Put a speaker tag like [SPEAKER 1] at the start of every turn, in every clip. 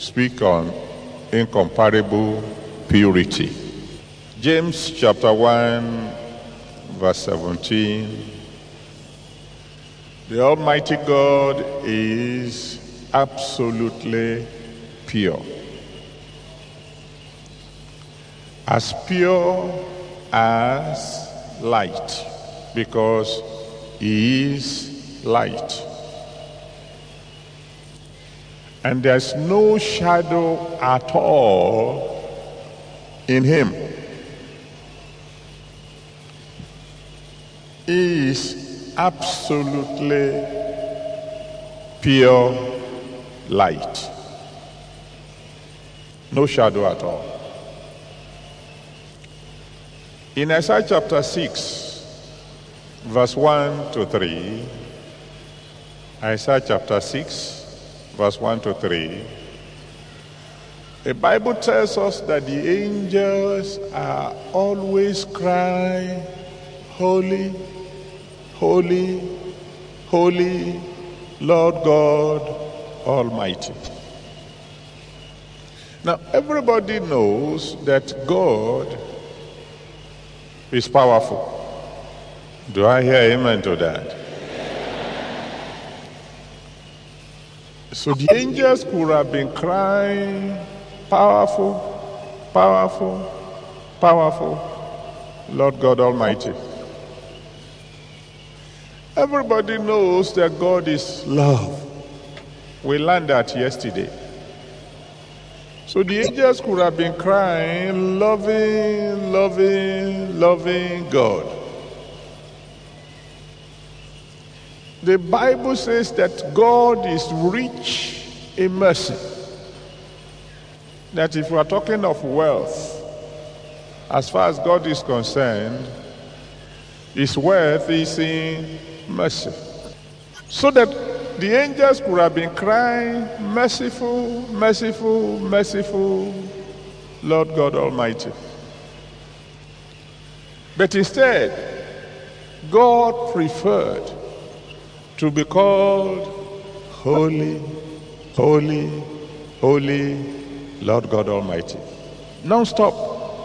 [SPEAKER 1] speak on incomparable purity. James chapter 1, verse 17. The Almighty God is absolutely pure. As pure as light, because He is light. And there's no shadow at all in Him. He is absolutely pure light. No shadow at all. In Isaiah chapter 6, verse 1 to 3, Isaiah chapter 6, verse 1 to 3, the Bible tells us that the angels are always crying, holy, holy, holy, Lord God Almighty. Now, everybody knows that God is powerful. Do I hear amen to that? So the angels could have been crying, powerful, powerful, powerful, Lord God Almighty. Everybody knows that God is love. We learned that yesterday. So the angels could have been crying, loving, loving, loving God. The Bible says that God is rich in mercy. That if we are talking of wealth, as far as God is concerned, His wealth is in mercy. So that the angels could have been crying, merciful, merciful, merciful, Lord God Almighty. But instead, God preferred to be called holy, holy, holy, Lord God Almighty. Non-stop.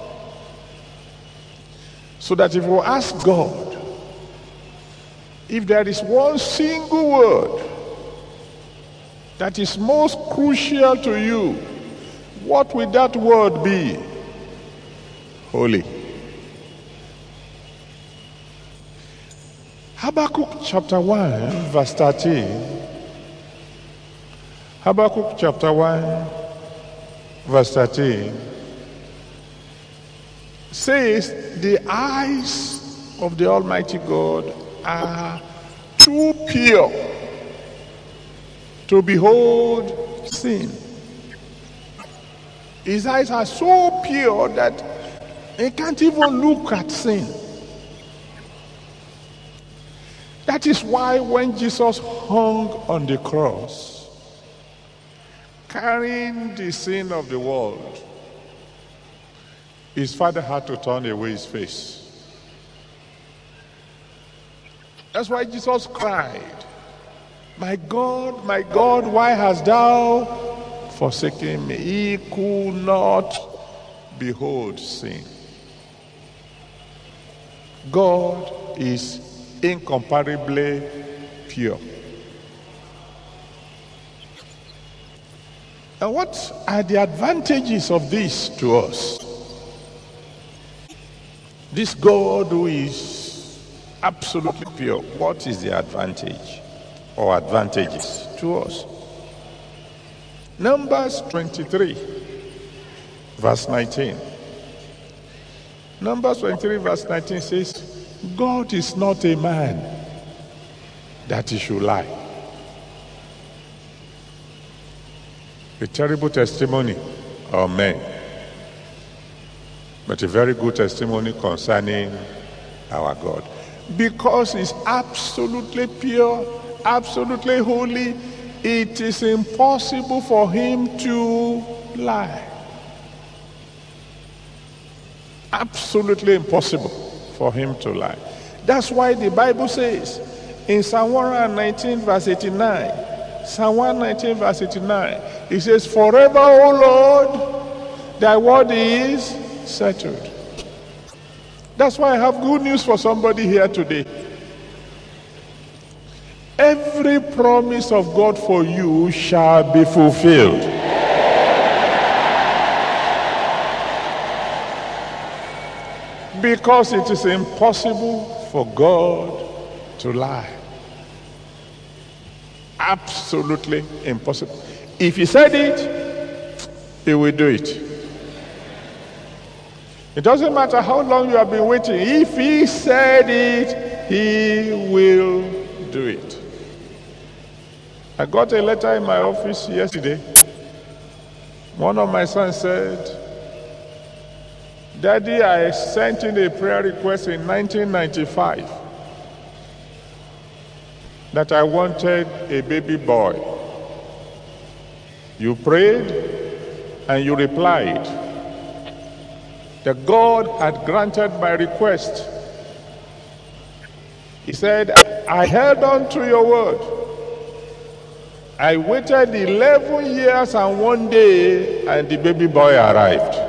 [SPEAKER 1] So that if we ask God, if there is one single word that is most crucial to you, what will that word be? Holy. Habakkuk chapter 1, verse 13. Habakkuk chapter 1, verse 13 says, the eyes of the Almighty God are too pure to behold sin. His eyes are so pure that he can't even look at sin. That is why when Jesus hung on the cross, carrying the sin of the world, his Father had to turn away his face. That's why Jesus cried, my God, why hast thou forsaken me? He could not behold sin. God is incomparably pure. And what are the advantages of this to us? This God who is absolutely pure, what is the advantage or advantages to us? Numbers 23, verse 19. Numbers 23, verse 19 says, God is not a man that he should lie. A terrible testimony of men, but a very good testimony concerning our God. Because he's absolutely pure, absolutely holy, it is impossible for him to lie. Absolutely impossible for him to lie. That's why the Bible says in Psalm 119 verse 89, Psalm 119 verse 89. It says, forever, O Lord, thy word is settled. That's why I have good news for somebody here today. Every promise of God for you shall be fulfilled. Because it is impossible for God to lie. Absolutely impossible. If he said it, he will do it. It doesn't matter how long you have been waiting. If he said it, he will do it. I got a letter in my office yesterday. One of my sons said, Daddy, I sent in a prayer request in 1995 that I wanted a baby boy. You prayed and you replied that God had granted my request. He said, I held on to your word. I waited 11 years and 1 day and the baby boy arrived.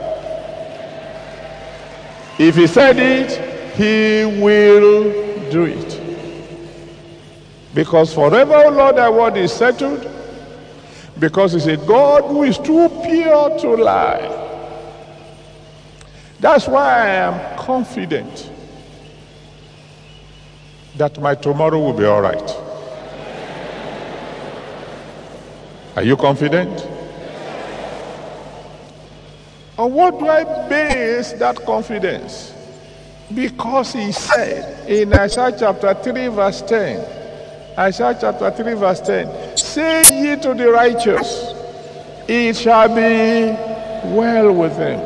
[SPEAKER 1] If he said it, he will do it. Because forever, O Lord, thy word is settled. Because he's a God who is too pure to lie. That's why I am confident that my tomorrow will be all right. Are you confident? On what do I base that confidence? Because he said in Isaiah chapter 3 verse 10, Isaiah chapter 3 verse 10, say ye to the righteous, it shall be well with him.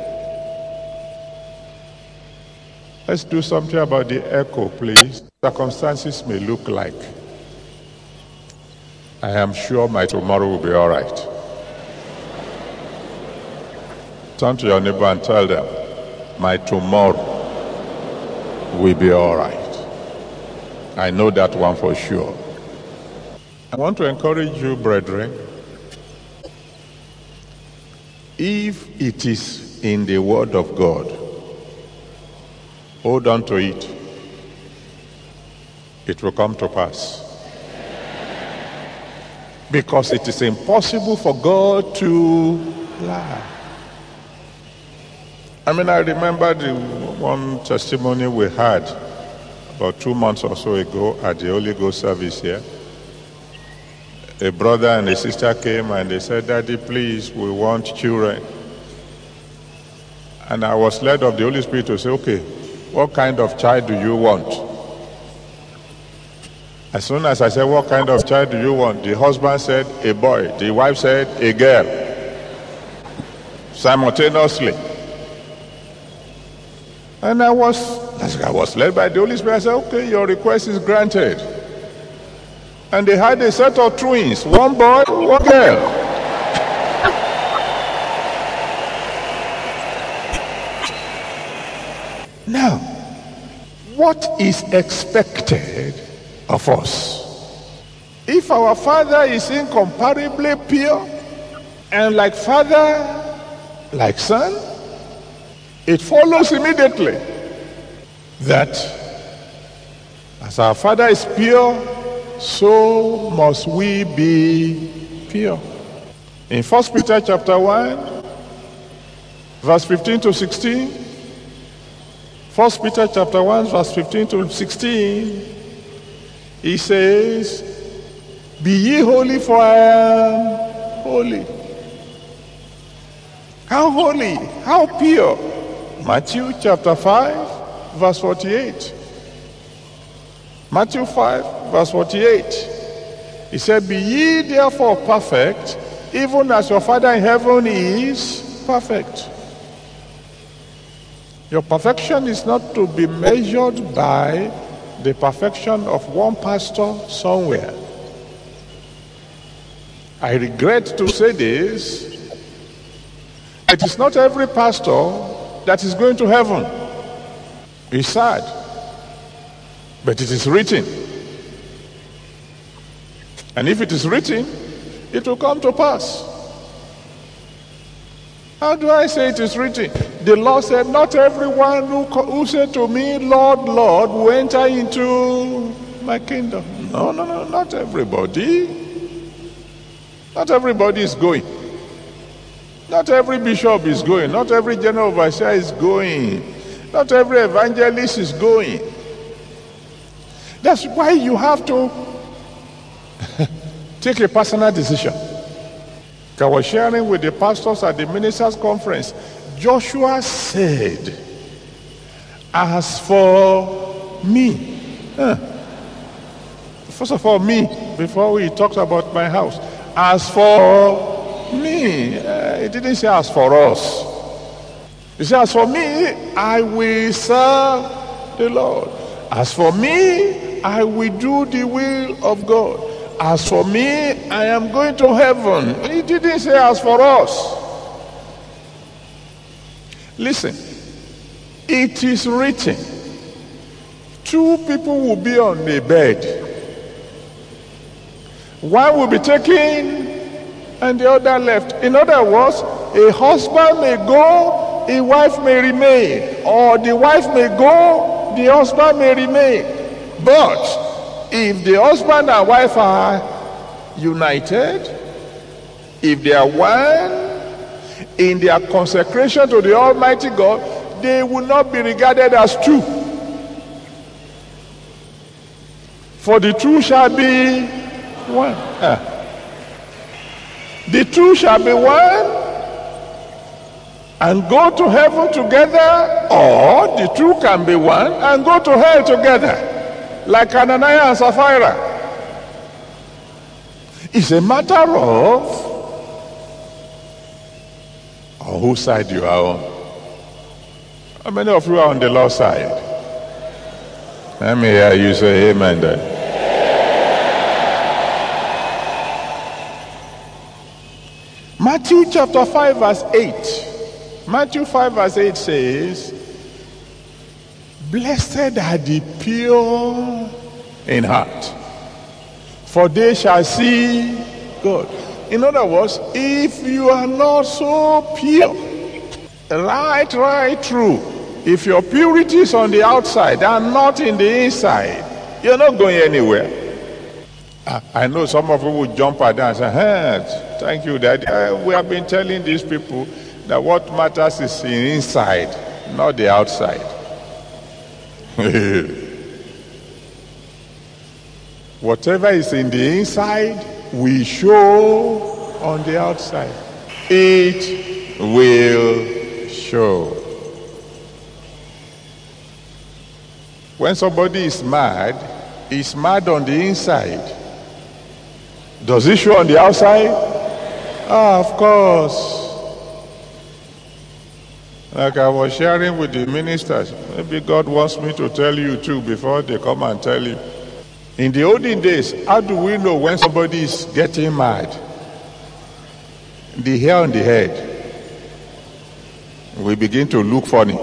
[SPEAKER 1] Let's do something about the echo, please. Circumstances may look like. I am sure my tomorrow will be all right. Turn to your neighbor and tell them, my tomorrow will be all right. I know that one for sure. I want to encourage you, brethren, if it is in the word of God, hold on to it. It will come to pass. Because it is impossible for God to lie. I remember the one testimony we had about 2 months or so ago at the Holy Ghost service here. A brother and a sister came and they said, Daddy, please, we want children. And I was led of the Holy Spirit to say, okay, what kind of child do you want? As soon as I said, what kind of child do you want? The husband said, a boy. The wife said, a girl. Simultaneously. And I was led by the Holy Spirit. I said, okay, your request is granted. And they had a set of twins, one boy, one girl. Now, what is expected of us? If our Father is incomparably pure, and like Father, like Son, it follows immediately that as our Father is pure, so must we be pure. In 1 Peter chapter 1, verse 15 to 16, 1 Peter chapter 1, verse 15 to 16, he says, be ye holy, for I am holy. How holy? How pure? Matthew chapter 5, verse 48. Matthew 5, verse 48. He said, be ye therefore perfect, even as your Father in heaven is perfect. Your perfection is not to be measured by the perfection of one pastor somewhere. I regret to say this. It is not every pastor that is going to heaven. It's sad. But it is written. And if it is written, it will come to pass. How do I say it is written? The Lord said, not everyone who said to me, Lord, Lord, will enter into my kingdom. No, not everybody. Not everybody is going. Not every bishop is going. Not every general overseer is going. Not every evangelist is going. That's why you have to take a personal decision. I was sharing with the pastors at the ministers' conference. Joshua said, as for me, first of all, me, before we talked about my house, as for me, he didn't say as for us. He said, as for me, I will serve the Lord. As for me, I will do the will of God. As for me, I am going to heaven. He didn't say as for us. Listen, it is written, two people will be on a bed. One will be taken and the other left. In other words, a husband may go, a wife may remain. Or the wife may go, the husband may remain. But if the husband and wife are united, if they are one in their consecration to the Almighty God, they will not be regarded as two. For the two shall be one. The two shall be one and go to heaven together, or the two can be one and go to hell together. Like Ananias and Sapphira. It's a matter of on whose side you are on. How many of you are on the Lord's side? Let me hear you say amen then. Matthew chapter 5 verse 8. Matthew 5 verse 8 says, blessed are the pure in heart, for they shall see God. In other words, if you are not so pure, right through, if your purity is on the outside and not in the inside, you're not going anywhere. I know some of you will jump at that and say, hey, thank you, Daddy. We have been telling these people that what matters is the inside, not the outside. Whatever is in the inside will show on the outside. It will show. When somebody is mad, he's mad on the inside. Does it show on the outside? Of course. Like I was sharing with the ministers, maybe God wants me to tell you too before they come and tell you. In the olden days, how do we know when somebody is getting mad? The hair on the head will begin to look funny.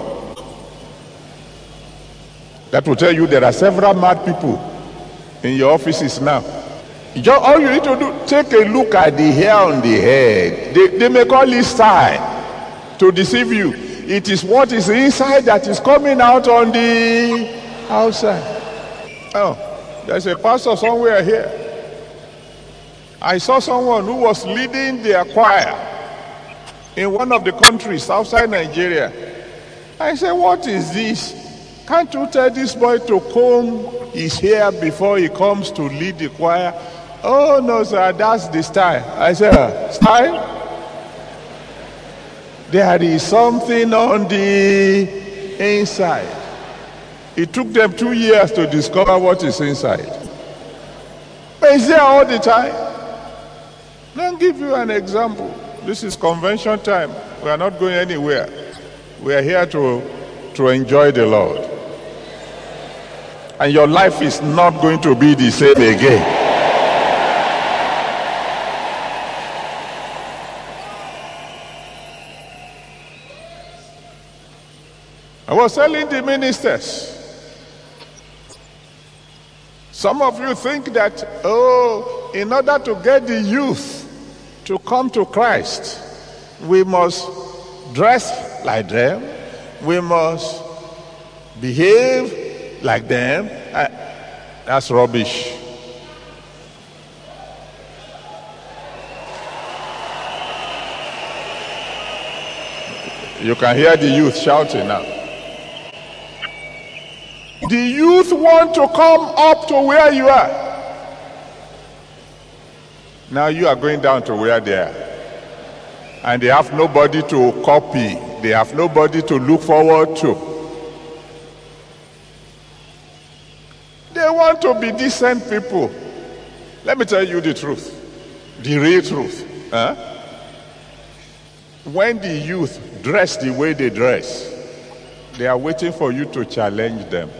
[SPEAKER 1] That will tell you there are several mad people in your offices now. All you need to do, take a look at the hair on the head. They may call it style to deceive you. It is what is inside that is coming out on the outside. Oh, there's a pastor somewhere here. I saw someone who was leading their choir in one of the countries outside Nigeria. I said, what is this? Can't you tell this boy to comb his hair before he comes to lead the choir? Oh, no, sir, that's the style. I said, style? There is something on the inside. It took them 2 years to discover what is inside. But it's there all the time. Let me give you an example. This is convention time. We are not going anywhere. We are here to enjoy the Lord. And your life is not going to be the same again. I was telling the ministers, some of you think that, oh, in order to get the youth to come to Christ, we must dress like them, we must behave like them. That's rubbish. You can hear the youth shouting now. The youth want to come up to where you are. Now you are going down to where they are. And they have nobody to copy. They have nobody to look forward to. They want to be decent people. Let me tell you the truth. The real truth. When the youth dress the way they dress, they are waiting for you to challenge them.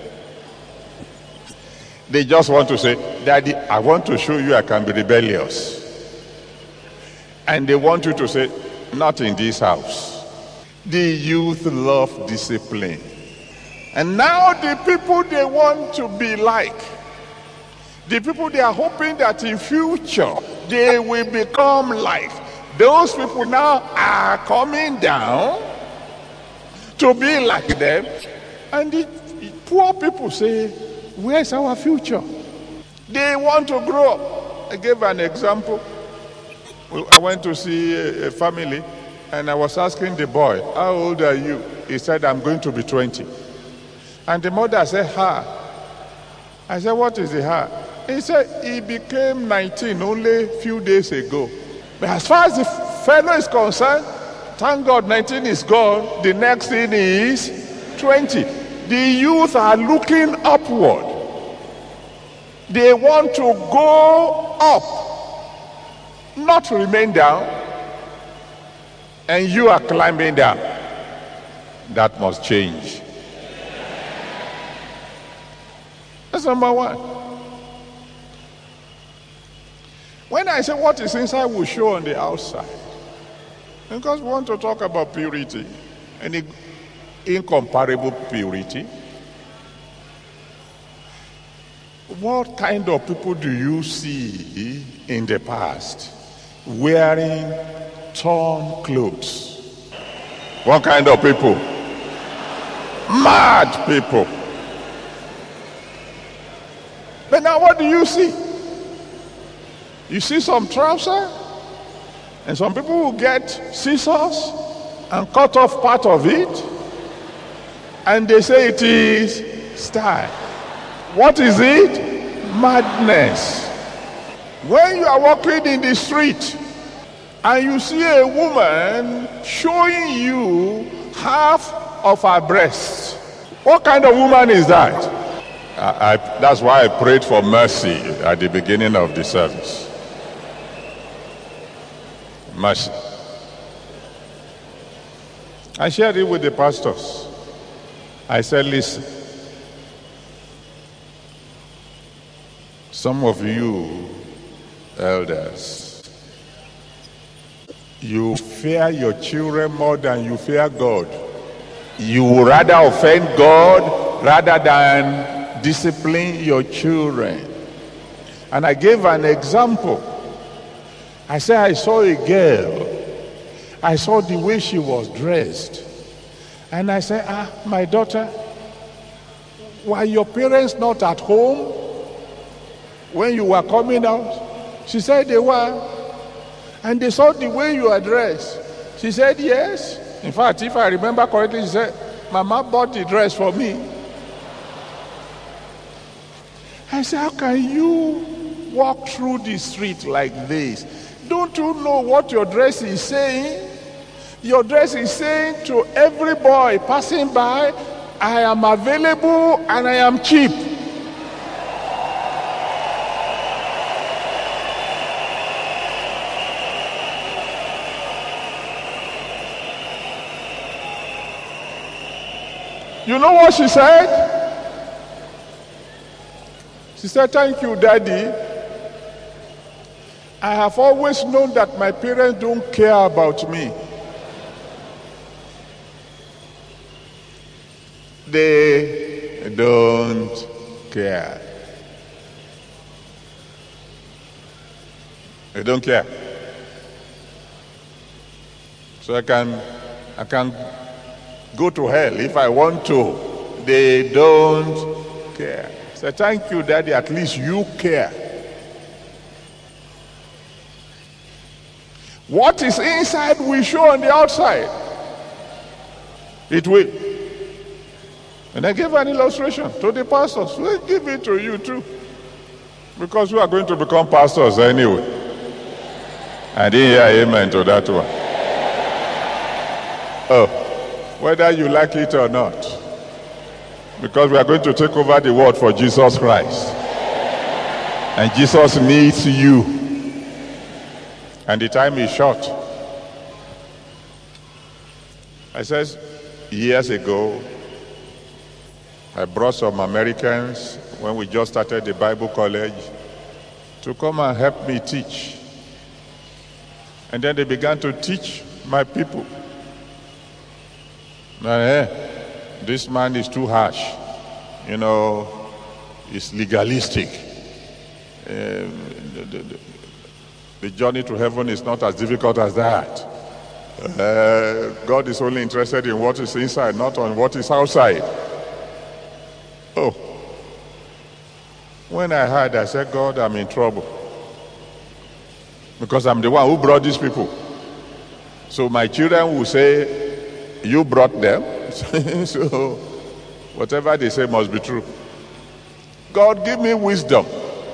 [SPEAKER 1] They just want to say, Daddy, I want to show you I can be rebellious. And they want you to say, not in this house. The youth love discipline. And now the people they want to be like, the people they are hoping that in future they will become like, those people now are coming down to be like them. And the poor people say, where's our future? They want to grow up. I gave an example. I went to see a family, and I was asking the boy, how old are you? He said, I'm going to be 20. And the mother said, I said, what is the ha? He said, he became 19 only a few days ago. But as far as the fellow is concerned, thank God 19 is gone. The next thing is 20. The youth are looking upward. They want to go up, not remain down. And you are climbing down. That must change. That's number one. When I say what is inside will show on the outside, because we want to talk about purity, and incomparable purity. What kind of people do you see in the past wearing torn clothes? What kind of people? Mad people. But now what do you see? You see some trousers, and some people will get scissors and cut off part of it, and they say it is style. What is it? Madness. When you are walking in the street and you see a woman showing you half of her breast, what kind of woman is that? That's why I prayed for mercy at the beginning of the service. Mercy. I shared it with the pastors. I said, listen, some of you elders, you fear your children more than you fear God. You would rather offend God rather than discipline your children. And I gave an example. I said, I saw a girl. I saw the way she was dressed. And I said, my daughter, were your parents not at home when you were coming out? She said they were. And they saw the way you are dressed. She said, yes. In fact, if I remember correctly, she said, Mama bought the dress for me. I said, how can you walk through the street like this? Don't you know what your dress is saying? Your dress is saying to every boy passing by, I am available and I am cheap. You know what she said? She said, thank you, Daddy. I have always known that my parents don't care about me. They don't care. They don't care. So I can go to hell if I want to. They don't care. Say, thank you, Daddy, at least you care. What is inside will show on the outside. It will. And I gave an illustration to the pastors. We'll give it to you too. Because we are going to become pastors anyway. I didn't hear amen to that one. Oh, whether you like it or not. Because we are going to take over the world for Jesus Christ. And Jesus needs you. And the time is short. I said, years ago, I brought some Americans when we just started the Bible college to come and help me teach. And then they began to teach my people. This man is too harsh. You know, it's legalistic. The journey to heaven is not as difficult as that. God is only interested in what is inside, not on what is outside. Oh. When I heard, I said, God, I'm in trouble. Because I'm the one who brought these people. So my children will say, you brought them. So whatever they say must be true. God, give me wisdom.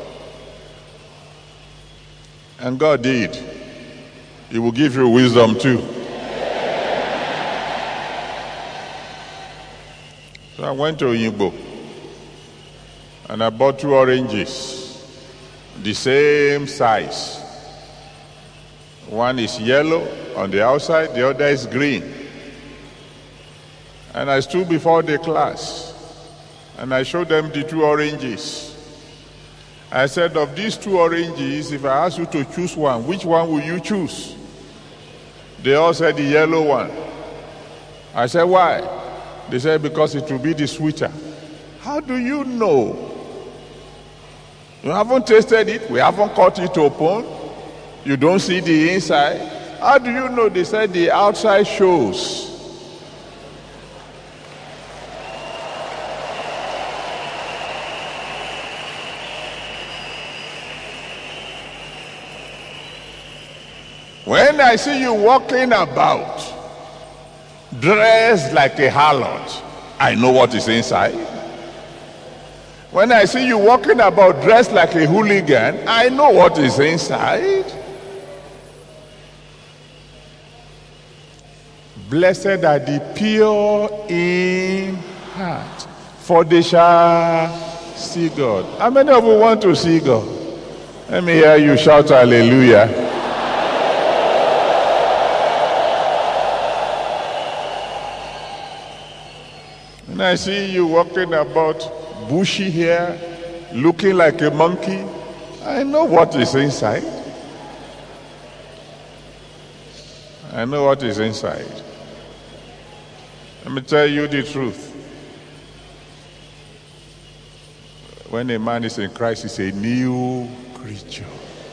[SPEAKER 1] And God did. He will give you wisdom too. So I went to Oyingbo and I bought 2 oranges, the same size. One is yellow on the outside, the other is green. And I stood before the class and I showed them the 2 oranges. I said, of these 2 oranges, if I ask you to choose one, which one will you choose? They all said the yellow one. I said, why? They said, because it will be the sweeter. How do you know? You haven't tasted it. We haven't cut it open. You don't see the inside. How do you know? They said the outside shows. When I see you walking about, dressed like a harlot, I know what is inside. When I see you walking about, dressed like a hooligan, I know what is inside. Blessed are the pure in heart, for they shall see God. How many of you want to see God? Let me hear you shout hallelujah. And I see you walking about, bushy hair, looking like a monkey. I know what is inside. I know what is inside. Let me tell you the truth. When a man is in Christ, he's a new creature.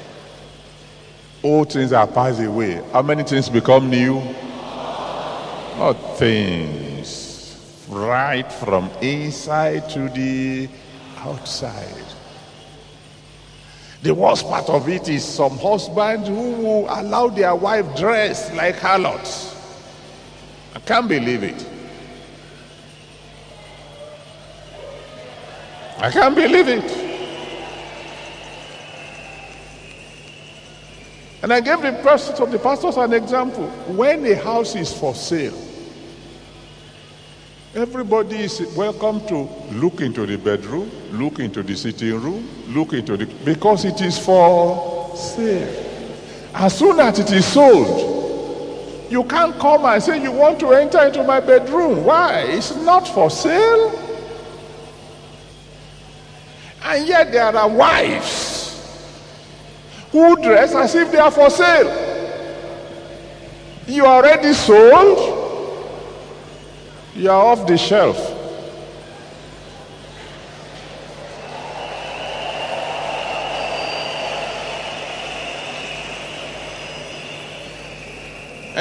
[SPEAKER 1] All things are passed away. How many things become new? All things. Right from inside to the outside. The worst part of it is some husbands who will allow their wife dress like harlots. I can't believe it. I can't believe it. And I gave the pastors an example. When a house is for sale, everybody is welcome to look into the bedroom, look into the sitting room, because it is for sale. As soon as it is sold, you can't come and say you want to enter into my bedroom. Why? It's not for sale. And yet there are wives who dress as if they are for sale. You are already sold. You are off the shelf.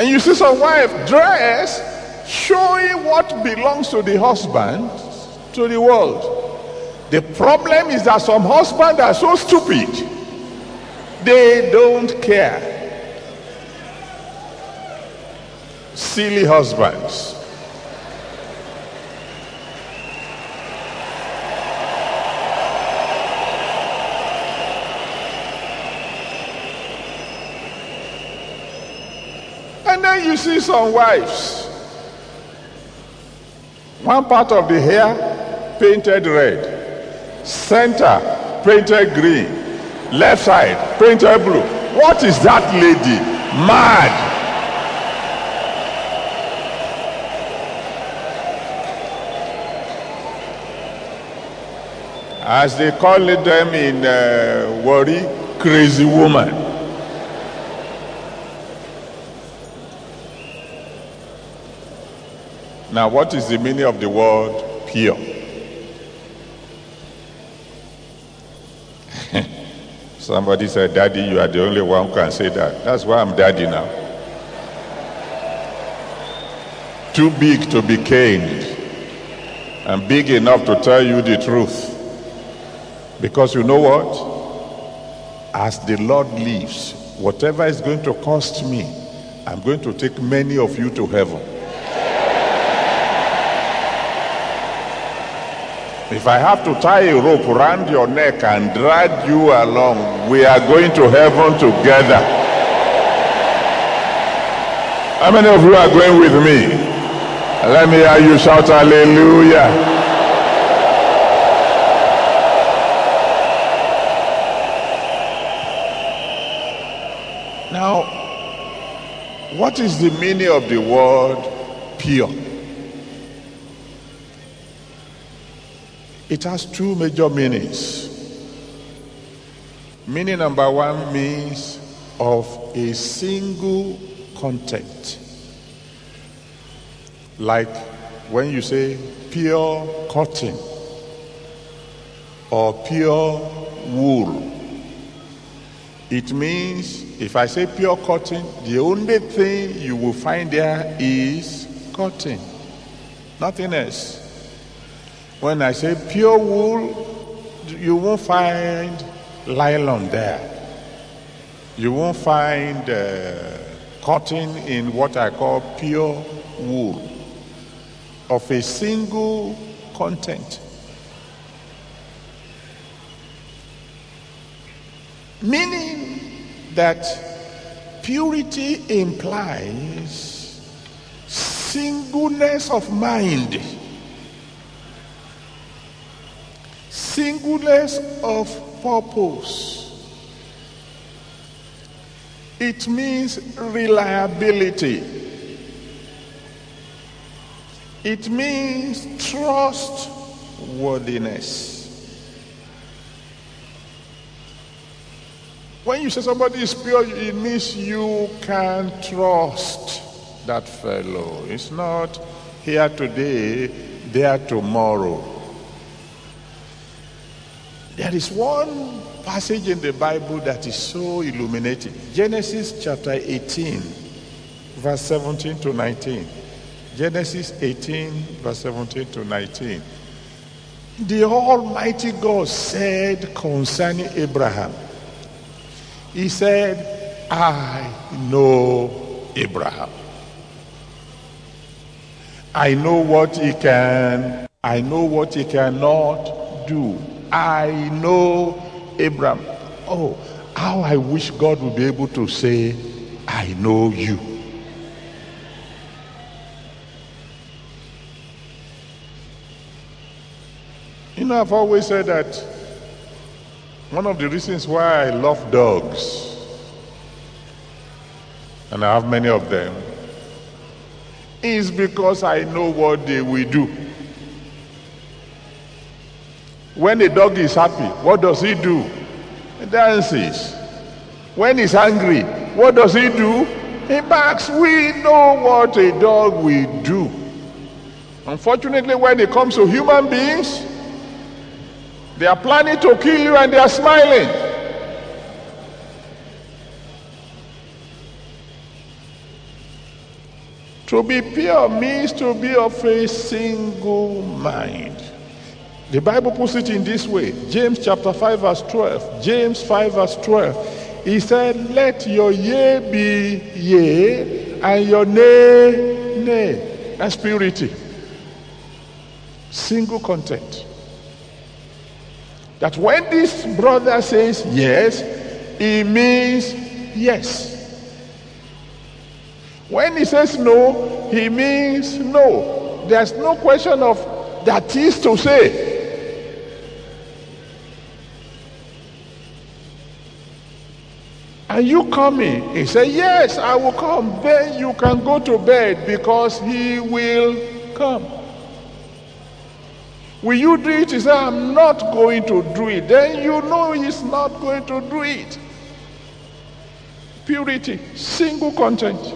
[SPEAKER 1] And you see some wife dress showing what belongs to the husband to the world. The problem is that some husbands are so stupid. They don't care. Silly husbands. And then you see some wives. One part of the hair painted red, center painted green, left side painted blue. What is that lady? Mad. As they call them in Warri, crazy woman. Now, what is the meaning of the word pure? Somebody said, Daddy, you are the only one who can say that. That's why I'm Daddy now. Too big to be caned, and big enough to tell you the truth. Because you know what? As the Lord lives, whatever is going to cost me, I'm going to take many of you to heaven. If I have to tie a rope around your neck and drag you along, we are going to heaven together. How many of you are going with me? Let me hear you shout hallelujah. Now, what is the meaning of the word pure? It has two major meanings. Meaning number one means of a single content. Like when you say pure cotton or pure wool. It means, if I say pure cotton, the only thing you will find there is cotton. Nothing else. When I say pure wool, you won't find nylon there. You won't find cotton in what I call pure wool of a single content. Meaning that purity implies singleness of mind. Singleness of purpose. It means reliability. It means trustworthiness. When you say somebody is pure, it means you can trust that fellow. It's not here today, there tomorrow. There is one passage in the Bible that is so illuminating. Genesis chapter 18, verse 17 to 19. Genesis 18, verse 17 to 19. The Almighty God said concerning Abraham, He said, I know Abraham. I know what he can, I know what he cannot do. I know Abraham. Oh, how I wish God would be able to say, I know you. You know, I've always said that one of the reasons why I love dogs, and I have many of them, is because I know what they will do. When a dog is happy, what does he do? He dances. When he's angry, what does he do? He barks. We know what a dog will do. Unfortunately, when it comes to human beings, they are planning to kill you and they are smiling. To be pure means to be of a single mind. The Bible puts it in this way. James chapter 5 verse 12. James 5 verse 12. He said, let your yea be yea and your nay, nay. That's purity. Single content. That when this brother says yes, he means yes. When he says no, he means no. There's no question of that is to say. And you coming, he said, yes, I will come. Then you can go to bed because he will come. Will you do it? He said, I'm not going to do it. Then you know he's not going to do it. Purity, single content.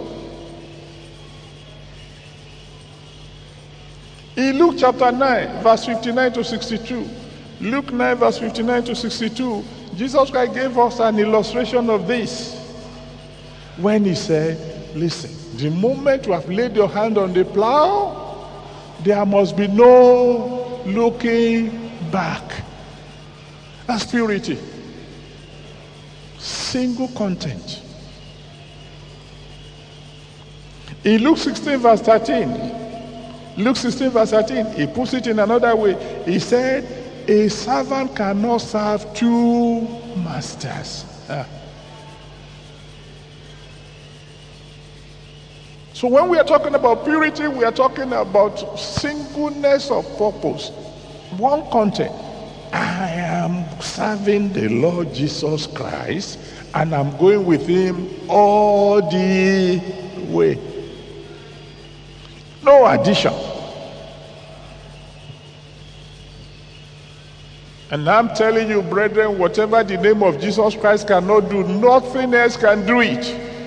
[SPEAKER 1] In Luke chapter 9, verse 59 to 62, Luke 9, verse 59 to 62, Jesus Christ gave us an illustration of this. When he said, listen, the moment you have laid your hand on the plow, there must be no looking back. That's purity. Single content. In Luke 16, verse 13, Luke 16 verse 13, he puts it in another way. He said, a servant cannot serve two masters. So when we are talking about purity, we are talking about singleness of purpose. One content. I am serving the Lord Jesus Christ and I'm going with him all the way. No addition. And I'm telling you, brethren, whatever the name of Jesus Christ cannot do, nothing else can do it.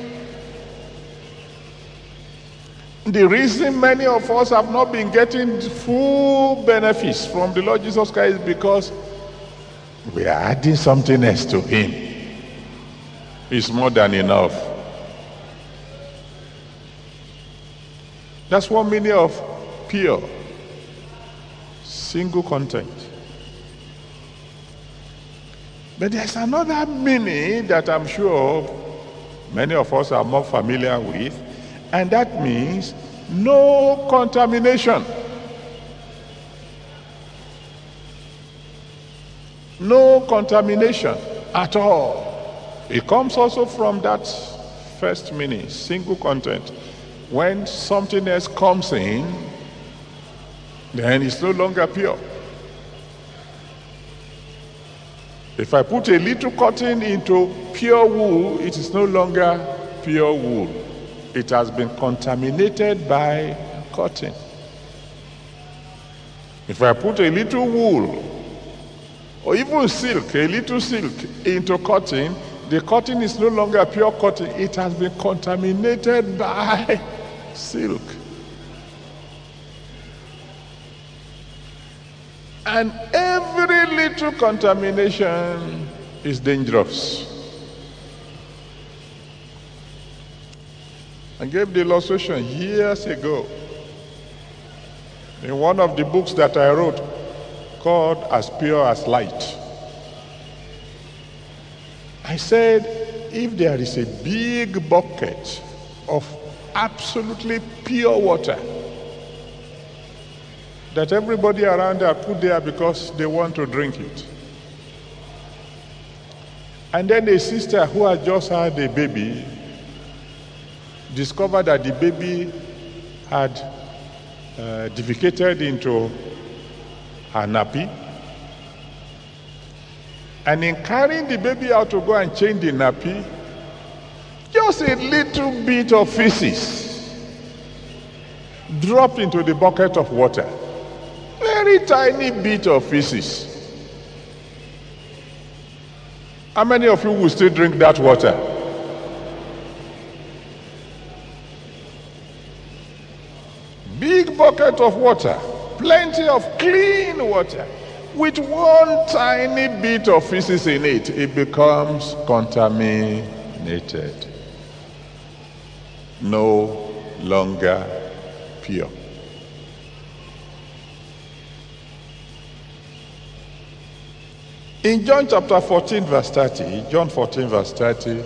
[SPEAKER 1] The reason many of us have not been getting full benefits from the Lord Jesus Christ is because we are adding something else to him. It's more than enough. That's one meaning of pure, single content. But there's another meaning that I'm sure many of us are more familiar with, and that means no contamination. No contamination at all. It comes also from that first meaning, single content. When something else comes in, then it's no longer pure. If I put a little cotton into pure wool, it is no longer pure wool. It has been contaminated by cotton. If I put a little wool, or even silk, a little silk into cotton, the cotton is no longer pure cotton. It has been contaminated by silk. And every little contamination is dangerous. I gave the illustration years ago in one of the books that I wrote called As Pure as Light. I said, if there is a big bucket of absolutely pure water that everybody around there put there because they want to drink it, and then a sister who had just had a baby discovered that the baby had defecated into her nappy, and in carrying the baby out to go and change the nappy, just a little bit of feces dropped into the bucket of water. Very tiny bit of feces. How many of you will still drink that water? Big bucket of water, plenty of clean water. With one tiny bit of feces in it, it becomes contaminated. No longer pure. In John chapter 14 verse 30, John 14 verse 30,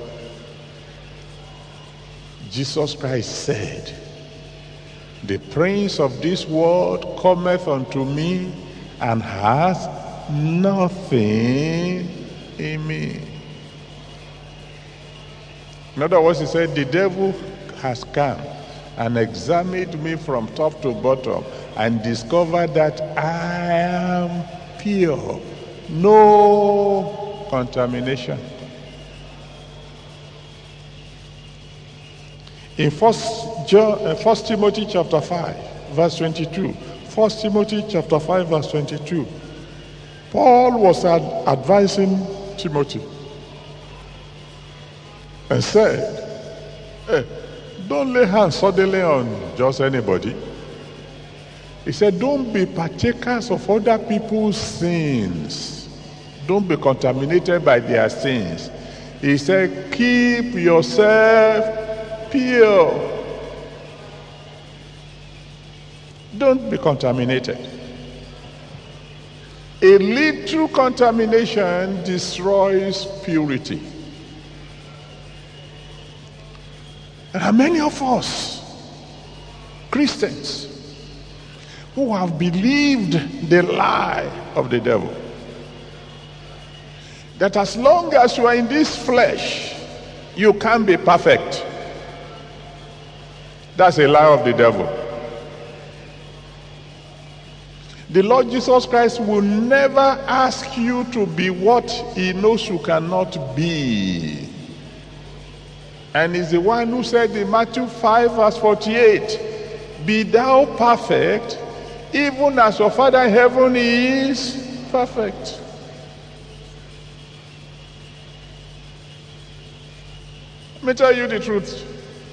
[SPEAKER 1] Jesus Christ said, "The prince of this world cometh unto me, and hath nothing in me." In other words, he said, the devil has come and examined me from top to bottom and discovered that I am pure. No contamination. In 1 Timothy chapter 5, verse 22, 1 Timothy chapter 5, verse 22, Paul was advising Timothy and said, "Hey, don't lay hands suddenly on just anybody." He said, don't be partakers of other people's sins. Don't be contaminated by their sins. He said, keep yourself pure. Don't be contaminated. A little contamination destroys purity. There are many of us, Christians, who have believed the lie of the devil, that as long as you are in this flesh, you can't be perfect. That's a lie of the devil. The Lord Jesus Christ will never ask you to be what he knows you cannot be. And he's the one who said in Matthew 5 verse 48, "Be thou perfect, even as your Father in heaven is perfect." Let me tell you the truth.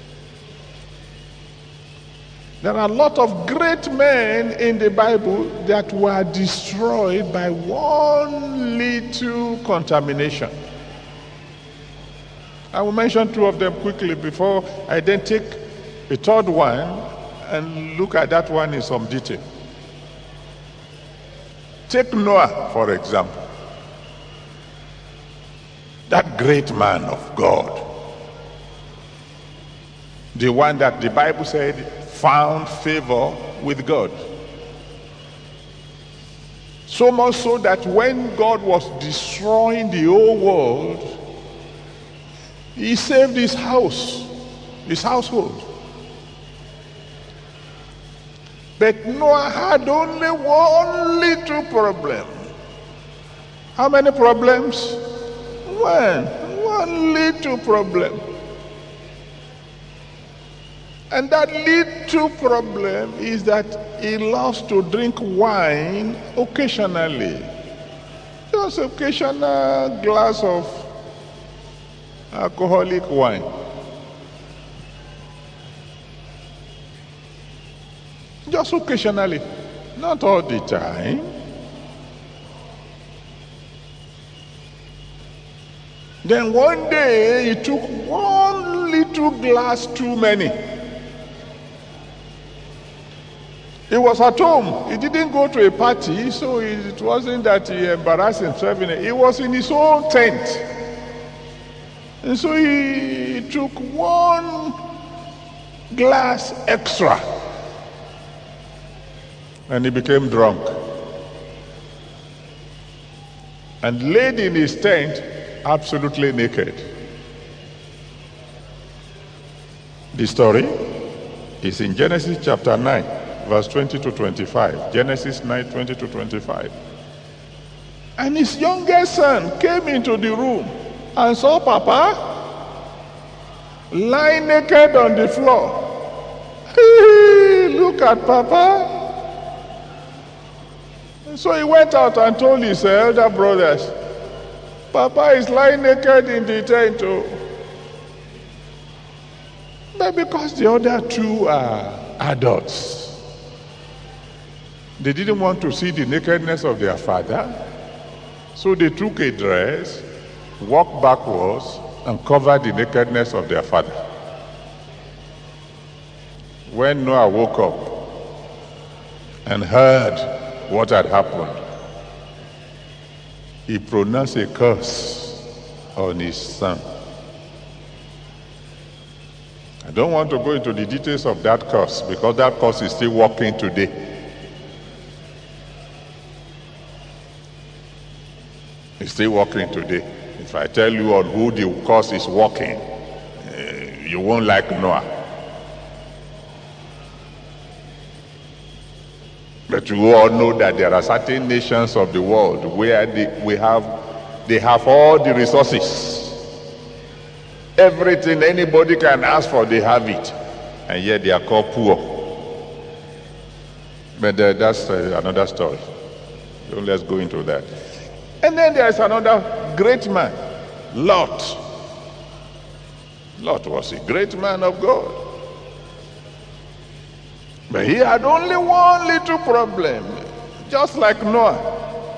[SPEAKER 1] There are a lot of great men in the Bible that were destroyed by one little contamination. I will mention two of them quickly before I then take a third one and look at that one in some detail. Take Noah, for example. That great man of God. The one that the Bible said found favor with God. So much so that when God was destroying the whole world, he saved his house, his household. But Noah had only one little problem. How many problems? One little problem. And that little problem is that he loves to drink wine occasionally. Just occasional glass of alcoholic wine. Just occasionally, not all the time. Then one day he took one little glass too many. He was at home. He didn't go to a party, so it wasn't that he embarrassed himself in it. He was in his own tent. And so he took one glass extra. And he became drunk. And laid in his tent, absolutely naked. The story is in Genesis chapter 9, verse 20 to 25. Genesis 9, 20 to 25. And his youngest son came into the room and saw Papa lying naked on the floor. Hey, look at Papa. And so he went out and told his elder brothers, Papa is lying naked in the tent. Oh. But because the other two are adults, they didn't want to see the nakedness of their father, so they took a dress, walked backwards, and covered the nakedness of their father. When Noah woke up and heard what had happened, he pronounced a curse on his son. I don't want to go into the details of that curse, because that curse is still working today. It's still working today. If I tell you on who the curse is working, you won't like Noah. But you all know that there are certain nations of the world where they have all the resources. Everything anybody can ask for, they have it. And yet they are called poor. But that's another story. So let's go into that. And then there is another great man, Lot. Lot was a great man of God. But he had only one little problem, just like Noah.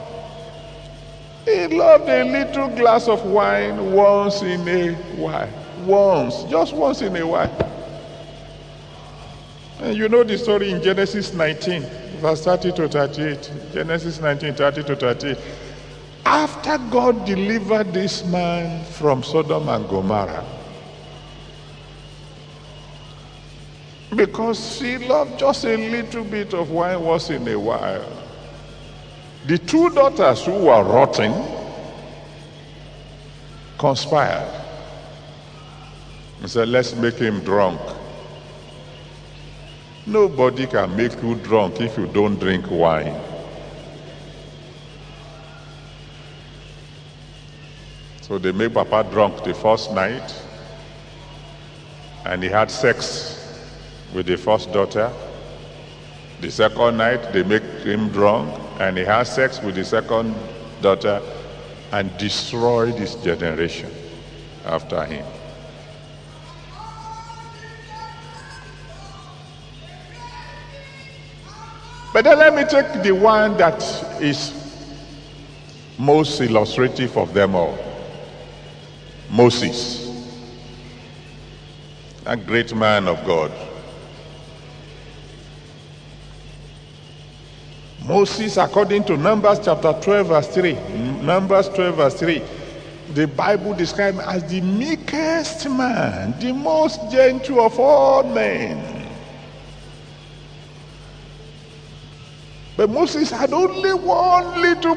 [SPEAKER 1] He loved a little glass of wine once in a while. Just once in a while. And you know the story in Genesis 19, verse 30 to 38. Genesis 19, 30 to 38. After God delivered this man from Sodom and Gomorrah, because he loved just a little bit of wine once in a while, the two daughters who were rotten conspired and said, let's make him drunk. Nobody can make you drunk if you don't drink wine. So they made Papa drunk the first night, and he had sex with the first daughter. The second night they make him drunk, and he had sex with the second daughter, and destroyed his generation after him. But then let me take the one that is most illustrative of them all. Moses, a great man of God. Moses, according to Numbers chapter 12 verse 3, Numbers 12 verse 3, the Bible describes him as the meekest man, the most gentle of all men. But Moses had only one little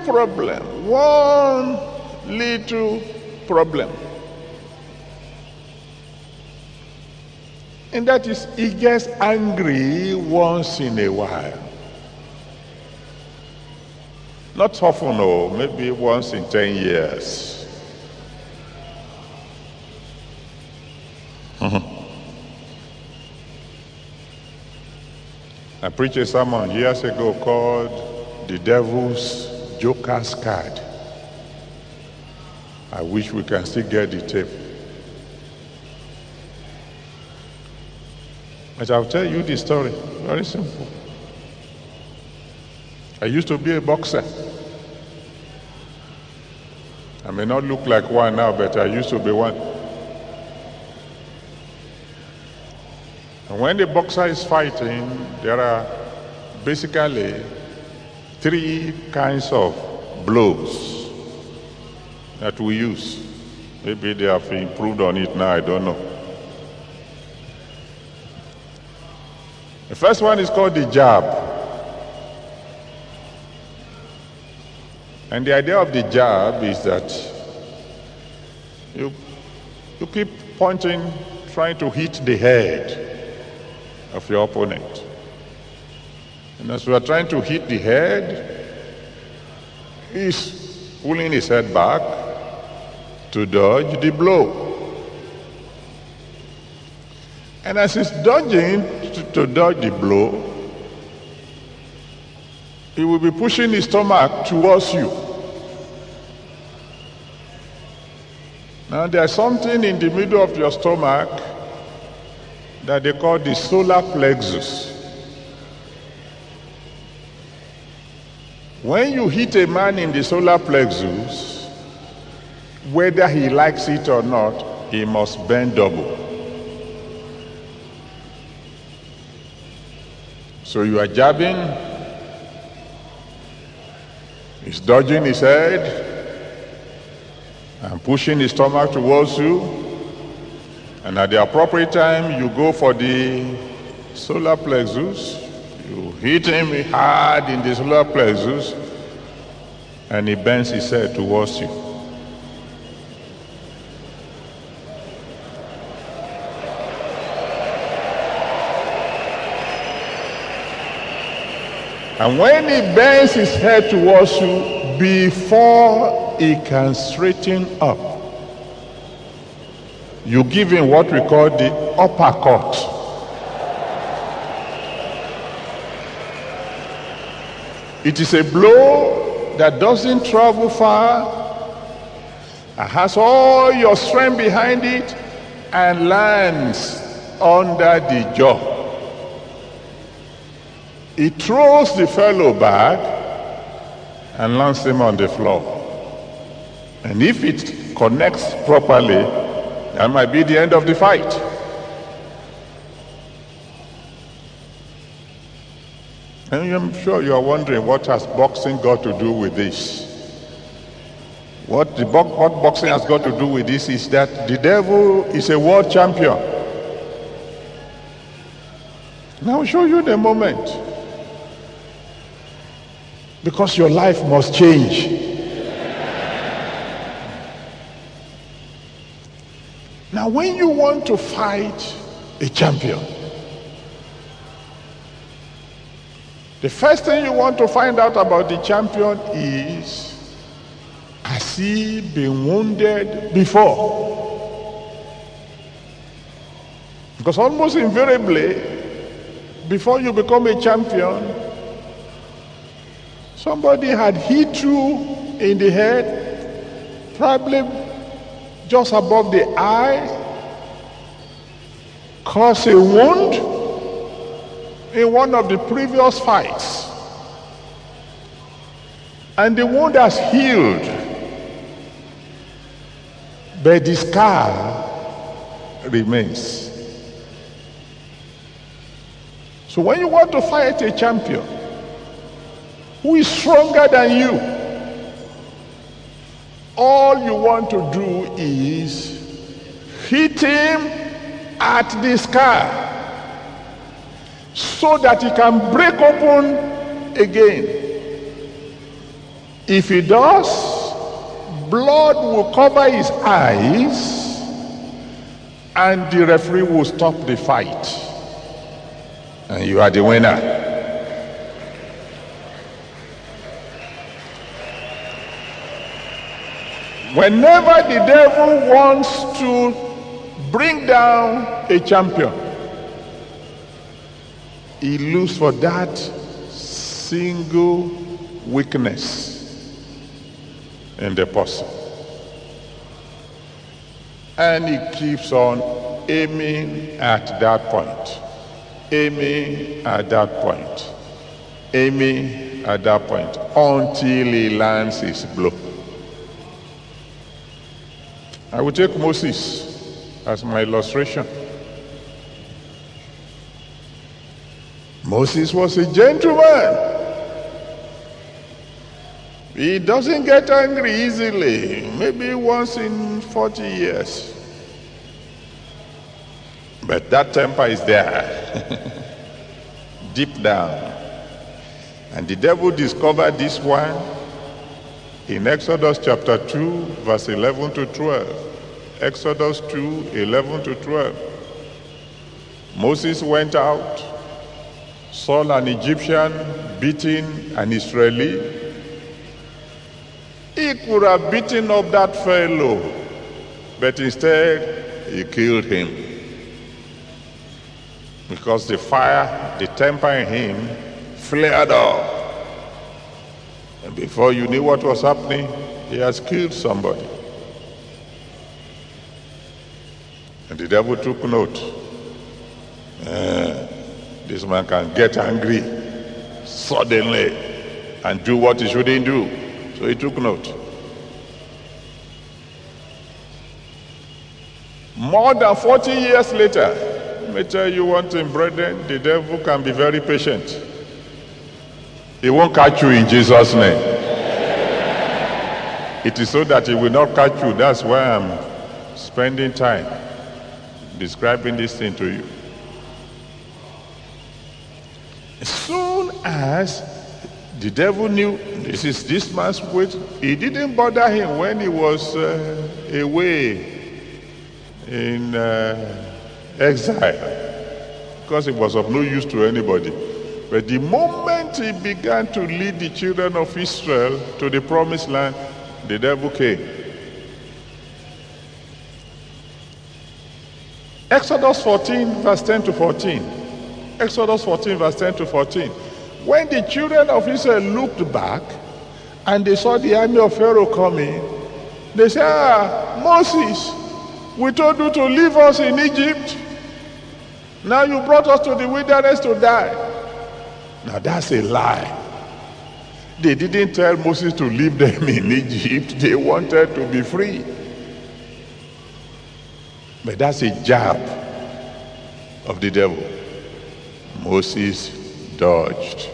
[SPEAKER 1] problem. And that is, he gets angry once in a while. Not often, no, maybe once in 10 years. I preached a sermon years ago called The Devil's Joker's Card. I wish we can still get the tape. But I'll tell you the story. Very simple. I used to be a boxer. I may not look like one now, but I used to be one. And when the boxer is fighting, there are basically 3 kinds of blows that we use. Maybe they have improved on it now, I don't know. The first one is called the jab. And the idea of the jab is that you keep pointing, trying to hit the head of your opponent. And as you are trying to hit the head, he's pulling his head back to dodge the blow. And as he's dodging to dodge the blow, he will be pushing his stomach towards you. Now there's something in the middle of your stomach that they call the solar plexus. When you hit a man in the solar plexus, whether he likes it or not, he must bend double. So you are jabbing, he's dodging his head and pushing his stomach towards you, and at the appropriate time you go for the solar plexus, you hit him hard in the solar plexus, and he bends his head towards you. And when he bends his head towards you, before he can straighten up, you give him what we call the uppercut. It is a blow that doesn't travel far, and has all your strength behind it, and lands under the jaw. He throws the fellow back and lands him on the floor. And if it connects properly, that might be the end of the fight. And I'm sure you are wondering, what has boxing got to do with this? What boxing has got to do with this is that the devil is a world champion. And I'll show you in a moment. Because your life must change. Now, when you want to fight a champion, the first thing you want to find out about the champion is, has he been wounded before? Because almost invariably, before you become a champion, somebody had hit you in the head, probably just above the eye, caused a wound in one of the previous fights. And the wound has healed, but the scar remains. So when you want to fight a champion who is stronger than you, all you want to do is hit him at the scar so that he can break open again. If he does, blood will cover his eyes and the referee will stop the fight, and you are the winner. Whenever the devil wants to bring down a champion, he looks for that single weakness in the person. And he keeps on aiming at that point, aiming at that point, aiming at that point, until he lands his blow. I will take Moses as my illustration. Moses was a gentleman. He doesn't get angry easily, maybe once in 40 years. But that temper is there, deep down. And the devil discovered this one in Exodus chapter 2, verse 11 to 12. Exodus 2, 11 to 12. Moses went out, saw an Egyptian beating an Israeli. He could have beaten up that fellow, but instead he killed him. Because the fire, the temper in him flared up. And before you knew what was happening, he has killed somebody. And the devil took note. This man can get angry suddenly and do what he shouldn't do. So he took note. More than 40 years later, me tell you one thing, brethren, the devil can be very patient. He won't catch you in Jesus' name. It is so that he will not catch you. That's why I'm spending time describing this thing to you. As soon as the devil knew this is this man's weight, he didn't bother him when he was away in exile, because it was of no use to anybody. But the moment he began to lead the children of Israel to the promised land, the devil came. Exodus 14, verse 10 to 14. Exodus 14, verse 10 to 14. When the children of Israel looked back and they saw the army of Pharaoh coming, they said, Moses, we told you to leave us in Egypt. Now you brought us to the wilderness to die. Now that's a lie. They didn't tell Moses to leave them in Egypt. They wanted to be free. But that's a jab of the devil. Moses dodged.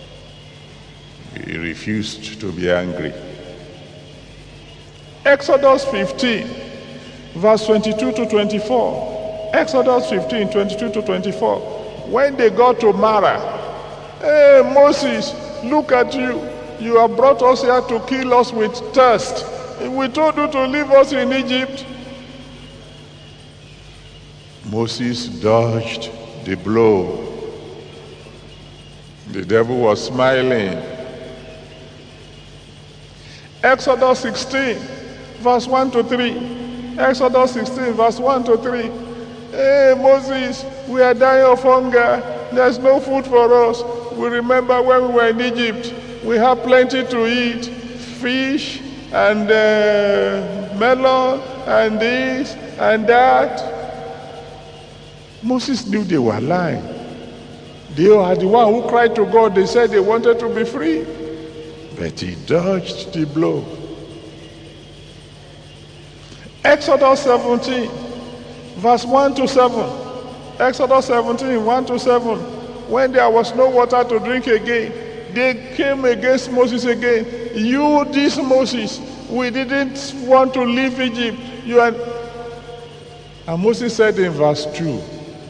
[SPEAKER 1] He refused to be angry. Exodus 15, verse 22 to 24. Exodus 15, 22 to 24. When they got to Mara, hey, Moses, look at you. You have brought us here to kill us with thirst. We told you to leave us in Egypt. Moses dodged the blow. The devil was smiling. Exodus 16, verse 1 to 3. Exodus 16, verse 1 to 3. Hey, Moses, we are dying of hunger. There's no food for us. We remember when we were in Egypt. We have plenty to eat. Fish and melon and this and that. Moses knew they were lying. They are the one who cried to God. They said they wanted to be free. But he dodged the blow. Exodus 17, verse 1 to 7. Exodus 17, 1 to 7. When there was no water to drink again, they came against Moses again. You, this Moses, we didn't want to leave Egypt. And Moses said in verse 2,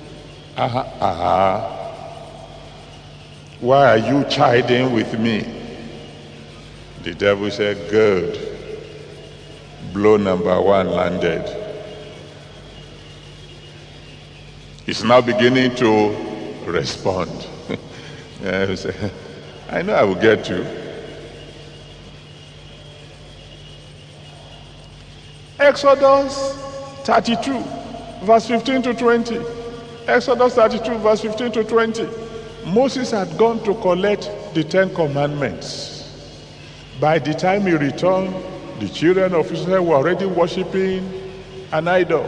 [SPEAKER 1] why are you chiding with me? The devil said, good. Blow number 1 landed. He's now beginning to respond. I know I will get you. Exodus 32, verse 15 to 20. Exodus 32, verse 15 to 20. Moses had gone to collect the 10 commandments. By the time he returned, the children of Israel were already worshiping an idol.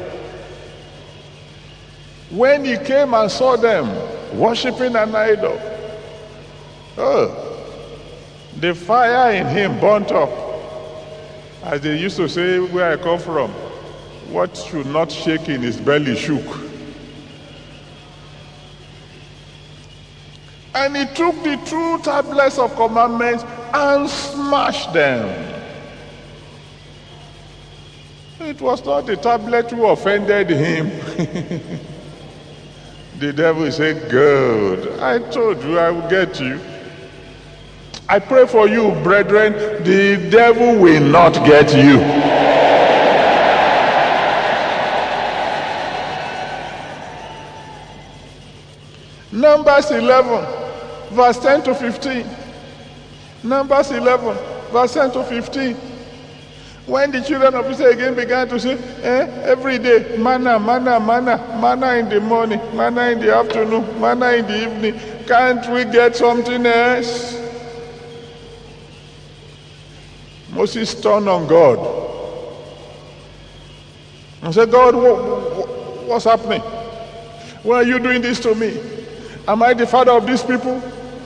[SPEAKER 1] When he came and saw them worshiping an idol, the fire in him burnt up. As they used to say where I come from, what should not shake in his belly shook. And he took the 2 tablets of commandments and smashed them. It was not the tablet who offended him. The devil said, good, I told you I will get you. I pray for you, brethren, the devil will not get you. Numbers 11, verse 10 to 15. Numbers 11, verse 10 to 15. When the children of Israel again began to say, every day, manna, manna, manna, manna in the morning, manna in the afternoon, manna in the evening, can't we get something else? Moses turned on God and said, God, what's happening? Why are you doing this to me? Am I the father of these people?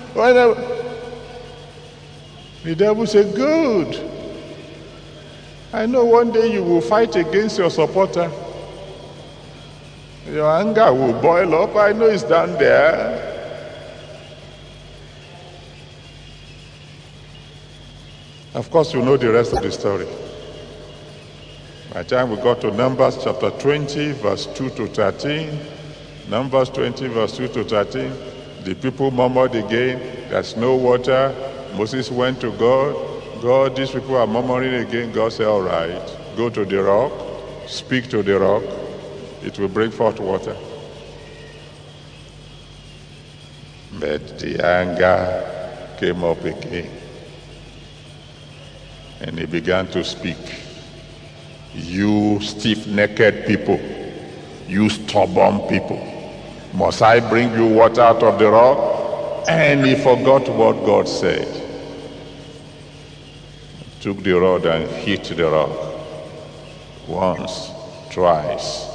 [SPEAKER 1] The devil said, good. I know one day you will fight against your supporter. Your anger will boil up. I know it's down there. Of course, you know the rest of the story. By the time we got to Numbers chapter 20, verse 2 to 13, Numbers 20, verse 2 to 13, the people murmured again, there's no water. Moses went to God. God, these people are murmuring again. God said, all right, go to the rock, speak to the rock. It will bring forth water. But the anger came up again. And he began to speak. You stiff-necked people, you stubborn people, must I bring you water out of the rock? And he forgot what God said. Took the rod and hit the rock. Once, twice.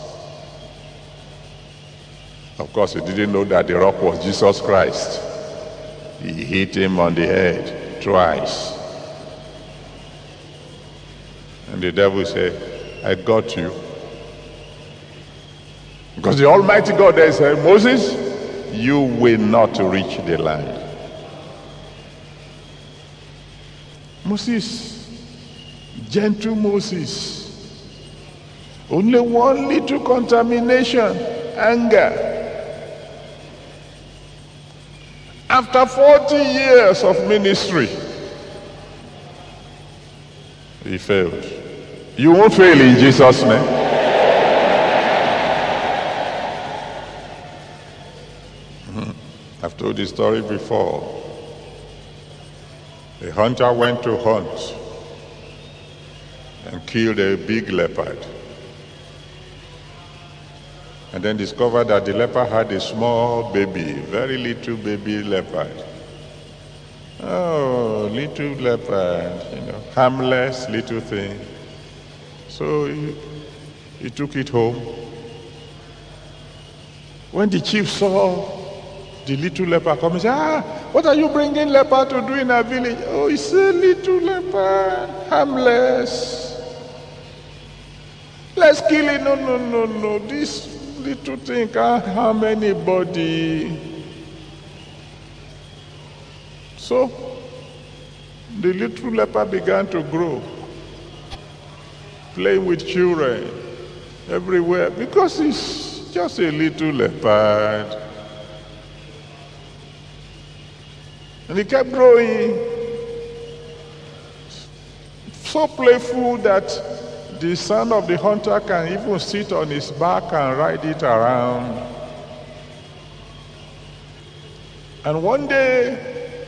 [SPEAKER 1] Of course, he didn't know that the rock was Jesus Christ. He hit him on the head twice. And the devil said, I got you. Because the Almighty God there said, Moses, you will not reach the land. Moses, gentle Moses, only one little contamination, anger. After 40 years of ministry, he failed. You won't fail in Jesus' name. I've told this story before. A hunter went to hunt and killed a big leopard. And then discovered that the leopard had a small baby, very little baby leopard. Oh, little leopard, harmless little thing. So he took it home. When the chief saw the little leopard come, he said, what are you bringing leopard to do in our village? Oh, it's a little leopard, harmless. Let's kill it. No. This little thing can't harm anybody. So, the little leopard began to grow, playing with children everywhere, because it's just a little leopard. And he kept growing, so playful that the son of the hunter can even sit on his back and ride it around. And one day,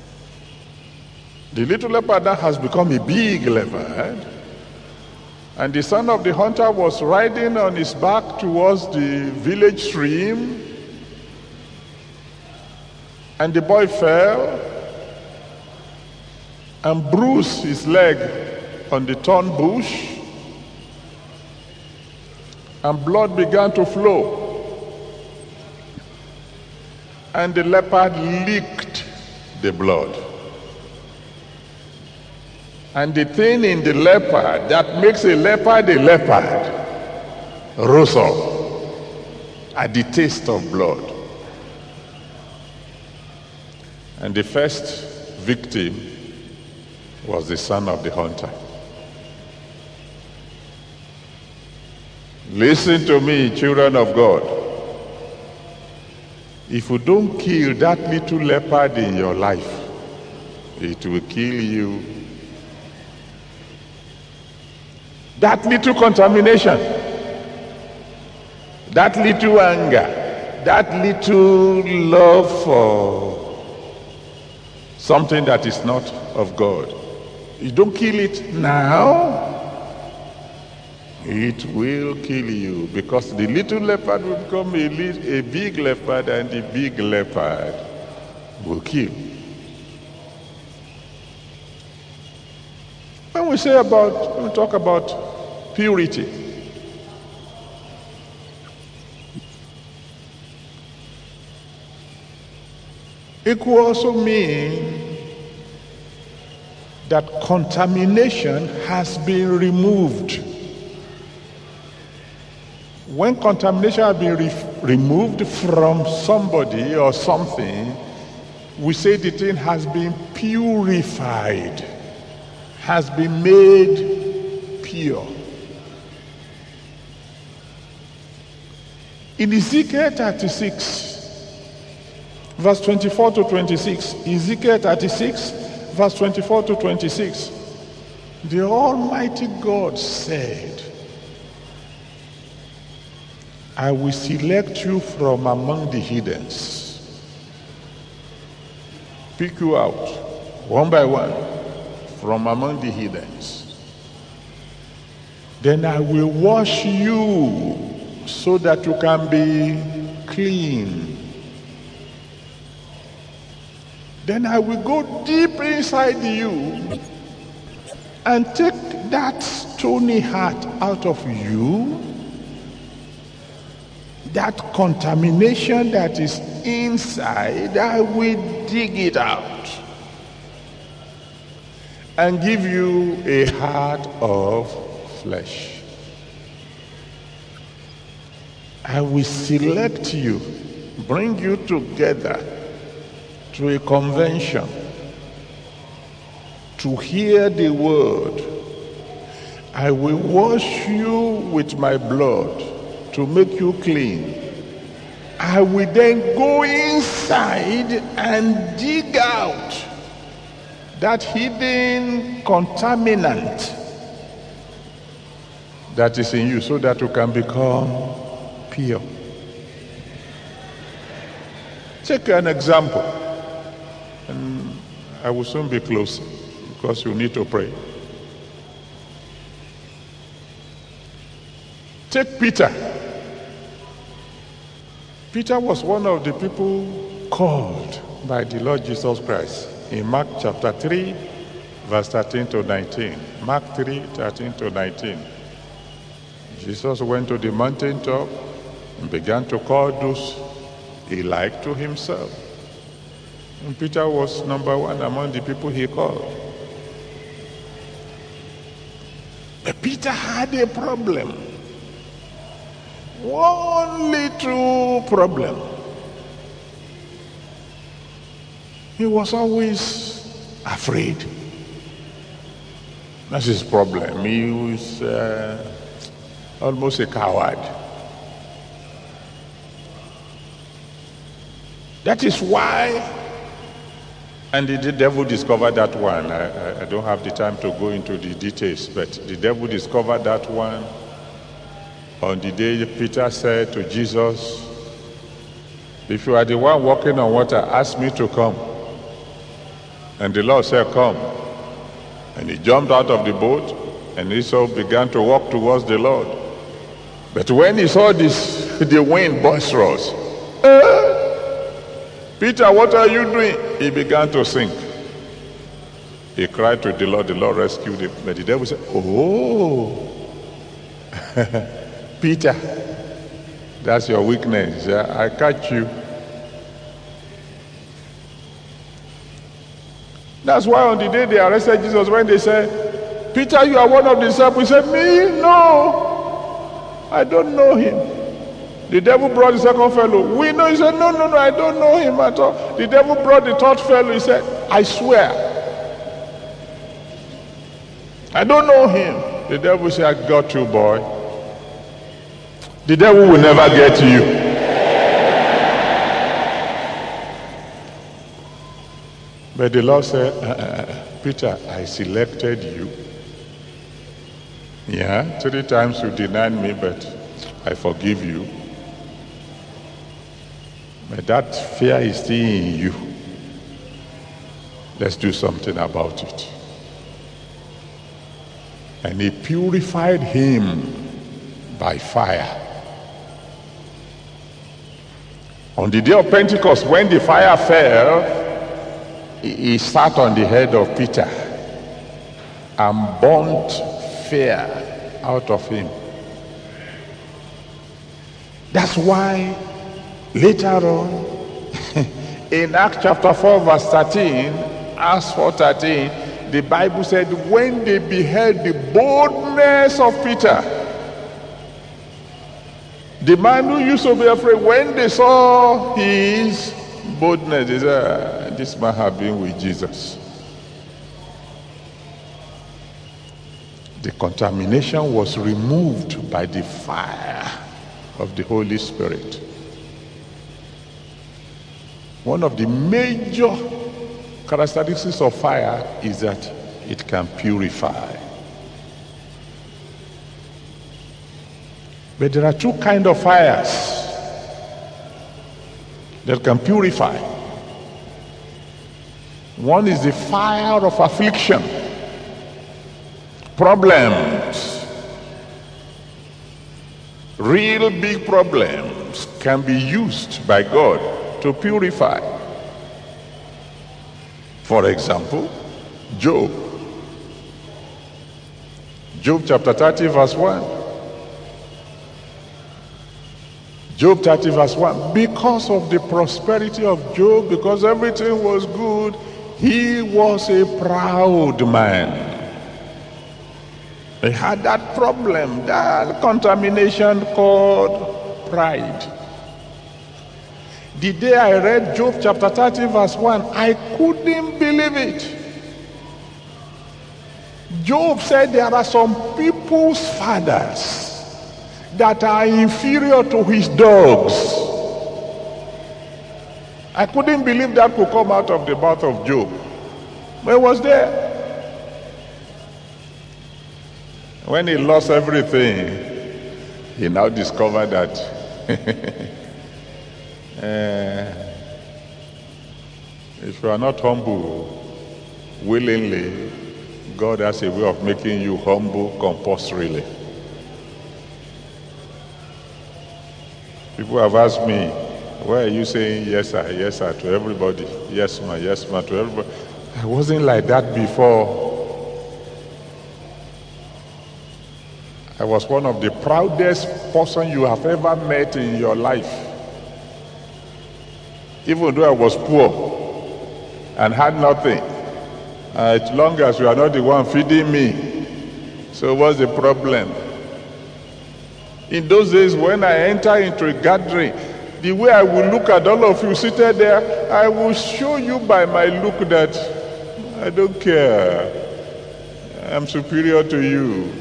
[SPEAKER 1] the little leopard now has become a big leopard. And the son of the hunter was riding on his back towards the village stream. And the boy fell and bruised his leg on the thorn bush. And blood began to flow. And the leopard licked the blood. And the thing in the leopard that makes a leopard rose up at the taste of blood. And the first victim was the son of the hunter. Listen to me, children of God. If you don't kill that little leopard in your life, it will kill you. That little contamination, that little anger, that little love for something that is not of God. You don't kill it now, it will kill you, because the little leopard will become a big leopard, and the big leopard will kill. When we talk about purity, it could also mean that contamination has been removed. When contamination has been removed from somebody or something, we say the thing has been purified, has been made pure. In Ezekiel 36, verse 24 to 26, Ezekiel 36, verse 24 to 26, the Almighty God said, I will select you from among the heathens, pick you out one by one from among the heathens. Then I will wash you so that you can be clean. Then I will go deep inside you and take that stony heart out of you, that contamination that is inside. I will dig it out and give you a heart of flesh. I will select you, bring you together to a convention to hear the word. I will wash you with my blood to make you clean. I will then go inside and dig out that hidden contaminant that is in you so that you can become pure. Take an example, and I will soon be closing because you need to pray. Take Peter. Peter was one of the people called by the Lord Jesus Christ in Mark chapter 3, verse 13 to 19. Mark 3, 13 to 19. Jesus went to the mountaintop and began to call those he liked to himself. And Peter was number one among the people he called. But Peter had a problem. One little problem. He was always afraid. That's his problem. He was almost a coward. That is why, and the devil discovered that one. I don't have the time to go into the details, but the devil discovered that one on the day Peter said to Jesus, if you are the one walking on water, ask me to come. And the Lord said, come. And he jumped out of the boat, and he so began to walk towards the Lord. But when he saw the wind boisterous, Peter, what are you doing? He began to sink. He cried to the Lord rescued him. But the devil said, oh, Peter, that's your weakness. I catch you. That's why on the day they arrested Jesus, when they said, Peter, you are one of the disciples, he said, me? No, I don't know him. The devil brought the second fellow. We know. He said, no, I don't know him at all. The devil brought the third fellow. He said, I swear, I don't know him. The devil said, I got you, boy. The devil will never get you. But the Lord said, Peter, I selected you. Yeah, 3 times you denied me, but I forgive you. But that fear is still in you. Let's do something about it. And he purified him by fire. On the day of Pentecost, when the fire fell, he sat on the head of Peter and burnt fear out of him. That's why later on, in Acts chapter 4, verse 13, Acts 4:13, the Bible said, when they beheld the boldness of Peter The man who used to be afraid, when they saw his boldness, they said, this man had been with Jesus. The contamination was removed by the fire of the Holy Spirit. One of the major characteristics of fire is that it can purify. But there are two kinds of fires that can purify. One is the fire of affliction, problems. Real big problems can be used by God to purify. For example, Job. Job chapter 30 verse 1. Job 30 verse 1. Because of the prosperity of Job, because everything was good, he was a proud man. He had that problem, that contamination called pride. The day I read Job chapter 30 verse 1, I couldn't believe it. Job said there are some people's fathers that are inferior to his dogs. I couldn't believe that could come out of the mouth of Job. But it was there. When he lost everything, he now discovered that if you are not humble willingly, God has a way of making you humble compulsorily. People have asked me, why are you saying yes sir to everybody? Yes ma to everybody. I wasn't like that before. I was one of the proudest person you have ever met in your life. Even though I was poor and had nothing, as long as you are not the one feeding me. So what's the problem? In those days when I enter into a gathering, the way I will look at all of you seated there, I will show you by my look that I don't care. I'm superior to you.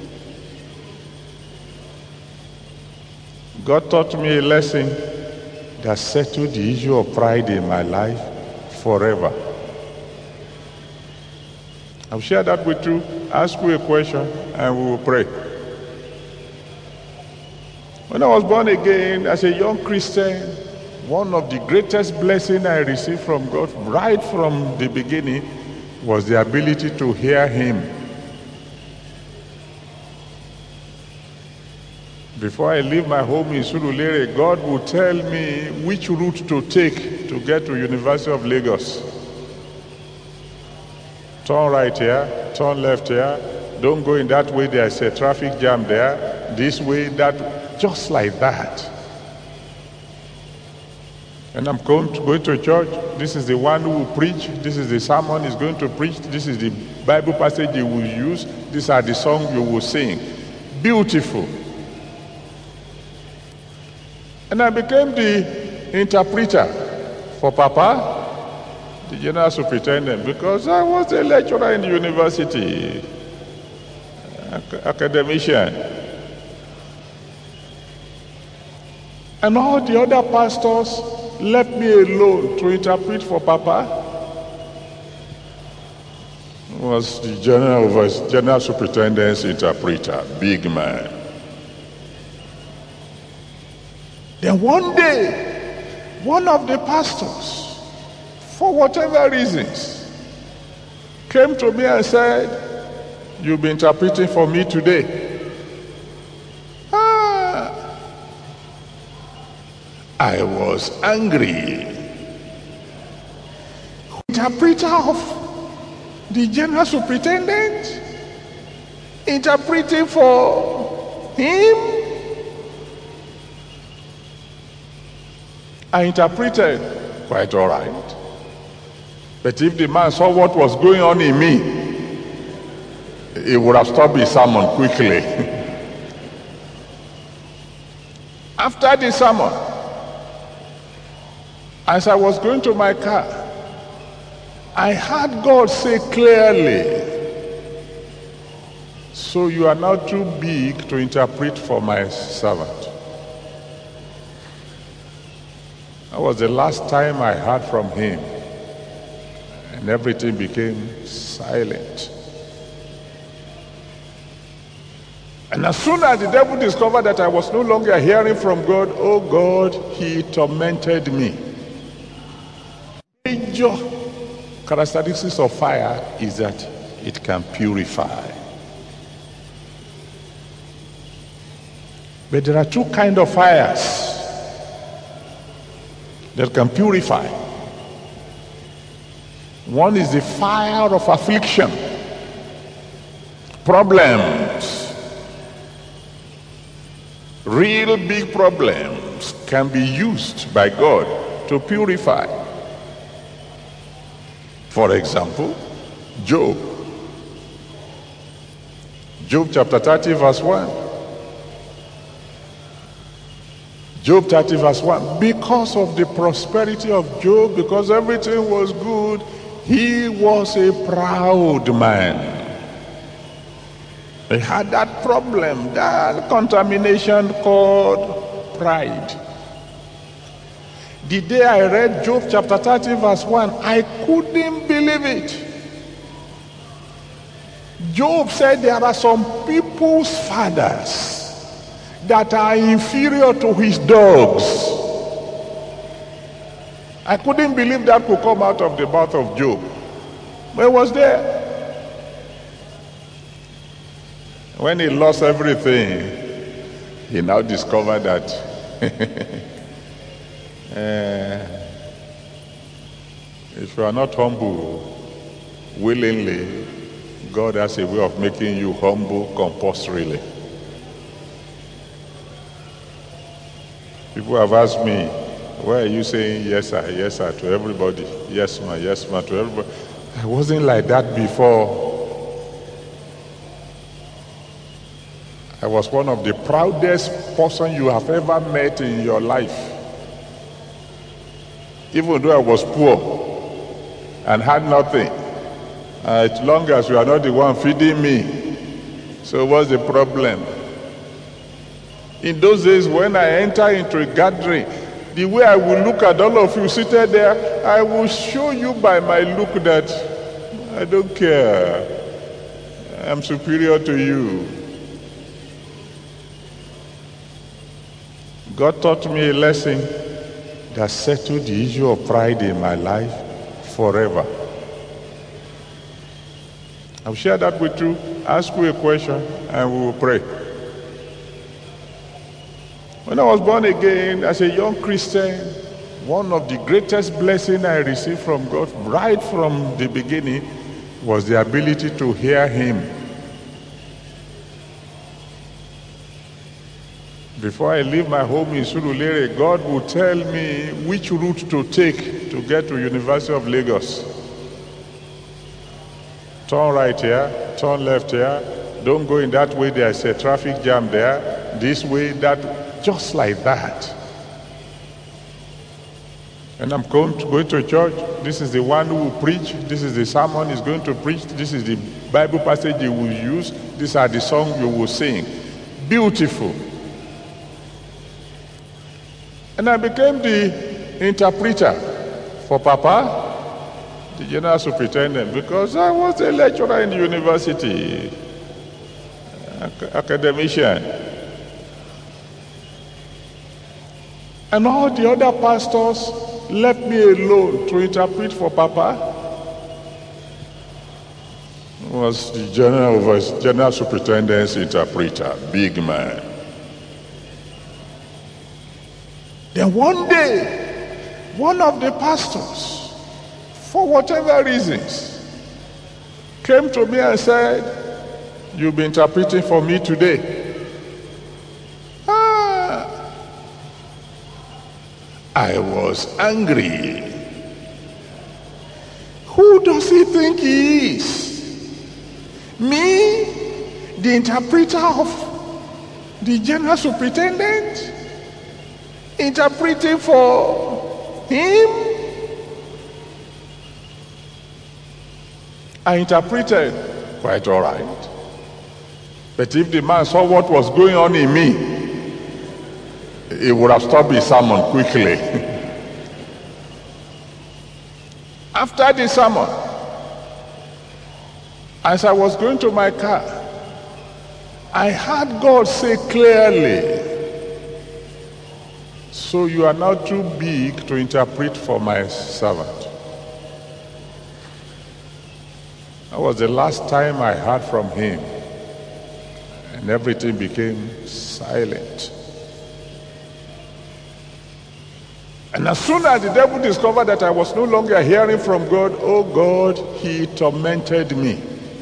[SPEAKER 1] God taught me a lesson that settled the issue of pride in my life forever. I'll share that with you, ask you a question, and we will pray. When I was born again as a young Christian, one of the greatest blessings I received from God right from the beginning was the ability to hear Him. Before I leave my home in Surulere, God would tell me which route to take to get to University of Lagos. Turn right here, turn left here, don't go in that way, there's a traffic jam there, this way, that, just like that. And I'm going to church, this is the one who will preach, this is the sermon he's going to preach, this is the Bible passage he will use, these are the songs you will sing. Beautiful. And I became the interpreter for Papa, the general superintendent, because I was a lecturer in the university, academician. And all the other pastors left me alone to interpret for Papa. Was the general superintendent's interpreter, big man. Then one day, one of the pastors, for whatever reasons, came to me and said, "You'll be interpreting for me today." I was angry. Interpreter of the general superintendent, interpreting for him. I interpreted quite all right. But if the man saw what was going on in me, he would have stopped his sermon quickly. After the sermon, as I was going to my car, I heard God say clearly, "So you are now too big to interpret for my servant." That was the last time I heard from him, and everything became silent. And as soon as the devil discovered that I was no longer hearing from God, oh God, he tormented me. Major characteristics of fire is that it can purify. But there are two kinds of fires that can purify. One is the fire of affliction, problems. Real big problems can be used by God to purify. For example, Job. Job chapter 30 verse 1. Job 30 verse 1. Because of the prosperity of Job, because everything was good, he was a proud man. He had that problem, that contamination called pride. The day I read Job chapter 30 verse 1, I couldn't believe it. Job said there are some people's fathers that are inferior to his dogs. I couldn't believe that could come out of the mouth of Job. But it was there. When he lost everything, he now discovered that if you are not humble willingly, God has a way of making you humble compulsorily. People have asked me, why are you saying yes sir to everybody? Yes ma to everybody. I wasn't like that before. I was one of the proudest person you have ever met in your life. Even though I was poor and had nothing, as long as you are not the one feeding me. So what's the problem? In those days when I enter into a gathering, the way I will look at all of you seated there, I will show you by my look that I don't care. I'm superior to you. God taught me a lesson that settled the issue of pride in my life forever. I'll share that with you, ask you a question, and we will pray. When I was born again as a young Christian, one of the greatest blessings I received from God right from the beginning was the ability to hear Him. Before I leave my home in Surulere, God would tell me which route to take to get to University of Lagos. Turn right here, turn left here, don't go in that way, there's a traffic jam there, this way, that, just like that. And I'm going to church, this is the one who will preach, this is the sermon he's going to preach, this is the Bible passage he will use, these are the songs you will sing. Beautiful. And I became the interpreter for Papa, the general superintendent, because I was a lecturer in the university, academician. And all the other pastors left me alone to interpret for Papa. Was the general superintendent's interpreter, big man. Then one day, one of the pastors, for whatever reasons, came to me and said, "You'll be interpreting for me today." I was angry. Who does he think he is? Me, the interpreter of the general superintendent? interpreting for him. I interpreted quite all right. But if the man saw what was going on in me, he would have stopped his sermon quickly. After the sermon, as I was going to my car, I heard God say clearly, "So you are now too big to interpret for my servant." That was the last time I heard from him, and everything became silent. And as soon as the devil discovered that I was no longer hearing from God, oh God, he tormented me.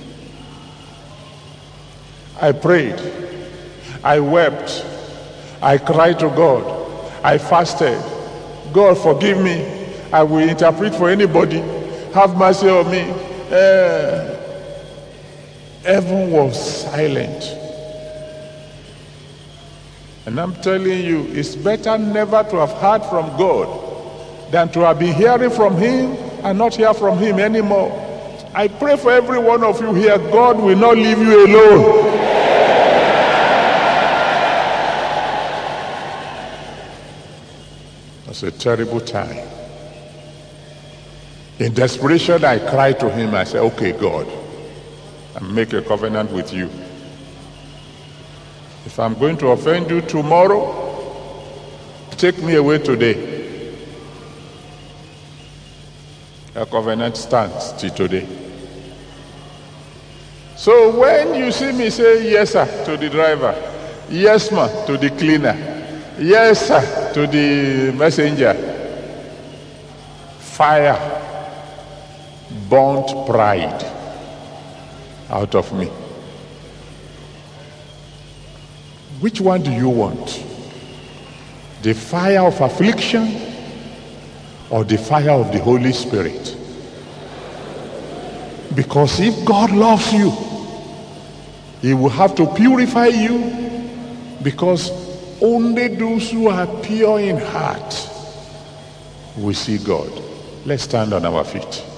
[SPEAKER 1] I prayed, I wept, I cried to God, I fasted. God, forgive me, I will interpret for anybody, have mercy on me. Heaven was silent. And I'm telling you, it's better never to have heard from God than to have been hearing from him and not hear from him anymore. I pray for every one of you here, God will not leave you alone. That's a terrible time. In desperation, I cried to him. I said, okay, God, I make a covenant with you. If I'm going to offend you tomorrow, take me away today. A covenant stands till today. So when you see me say yes sir to the driver, yes ma to the cleaner, yes sir to the messenger, fire burnt pride out of me. Which one do you want? The fire of affliction or the fire of the Holy Spirit? Because if God loves you, he will have to purify you, because only those who are pure in heart will see God. Let's stand on our feet.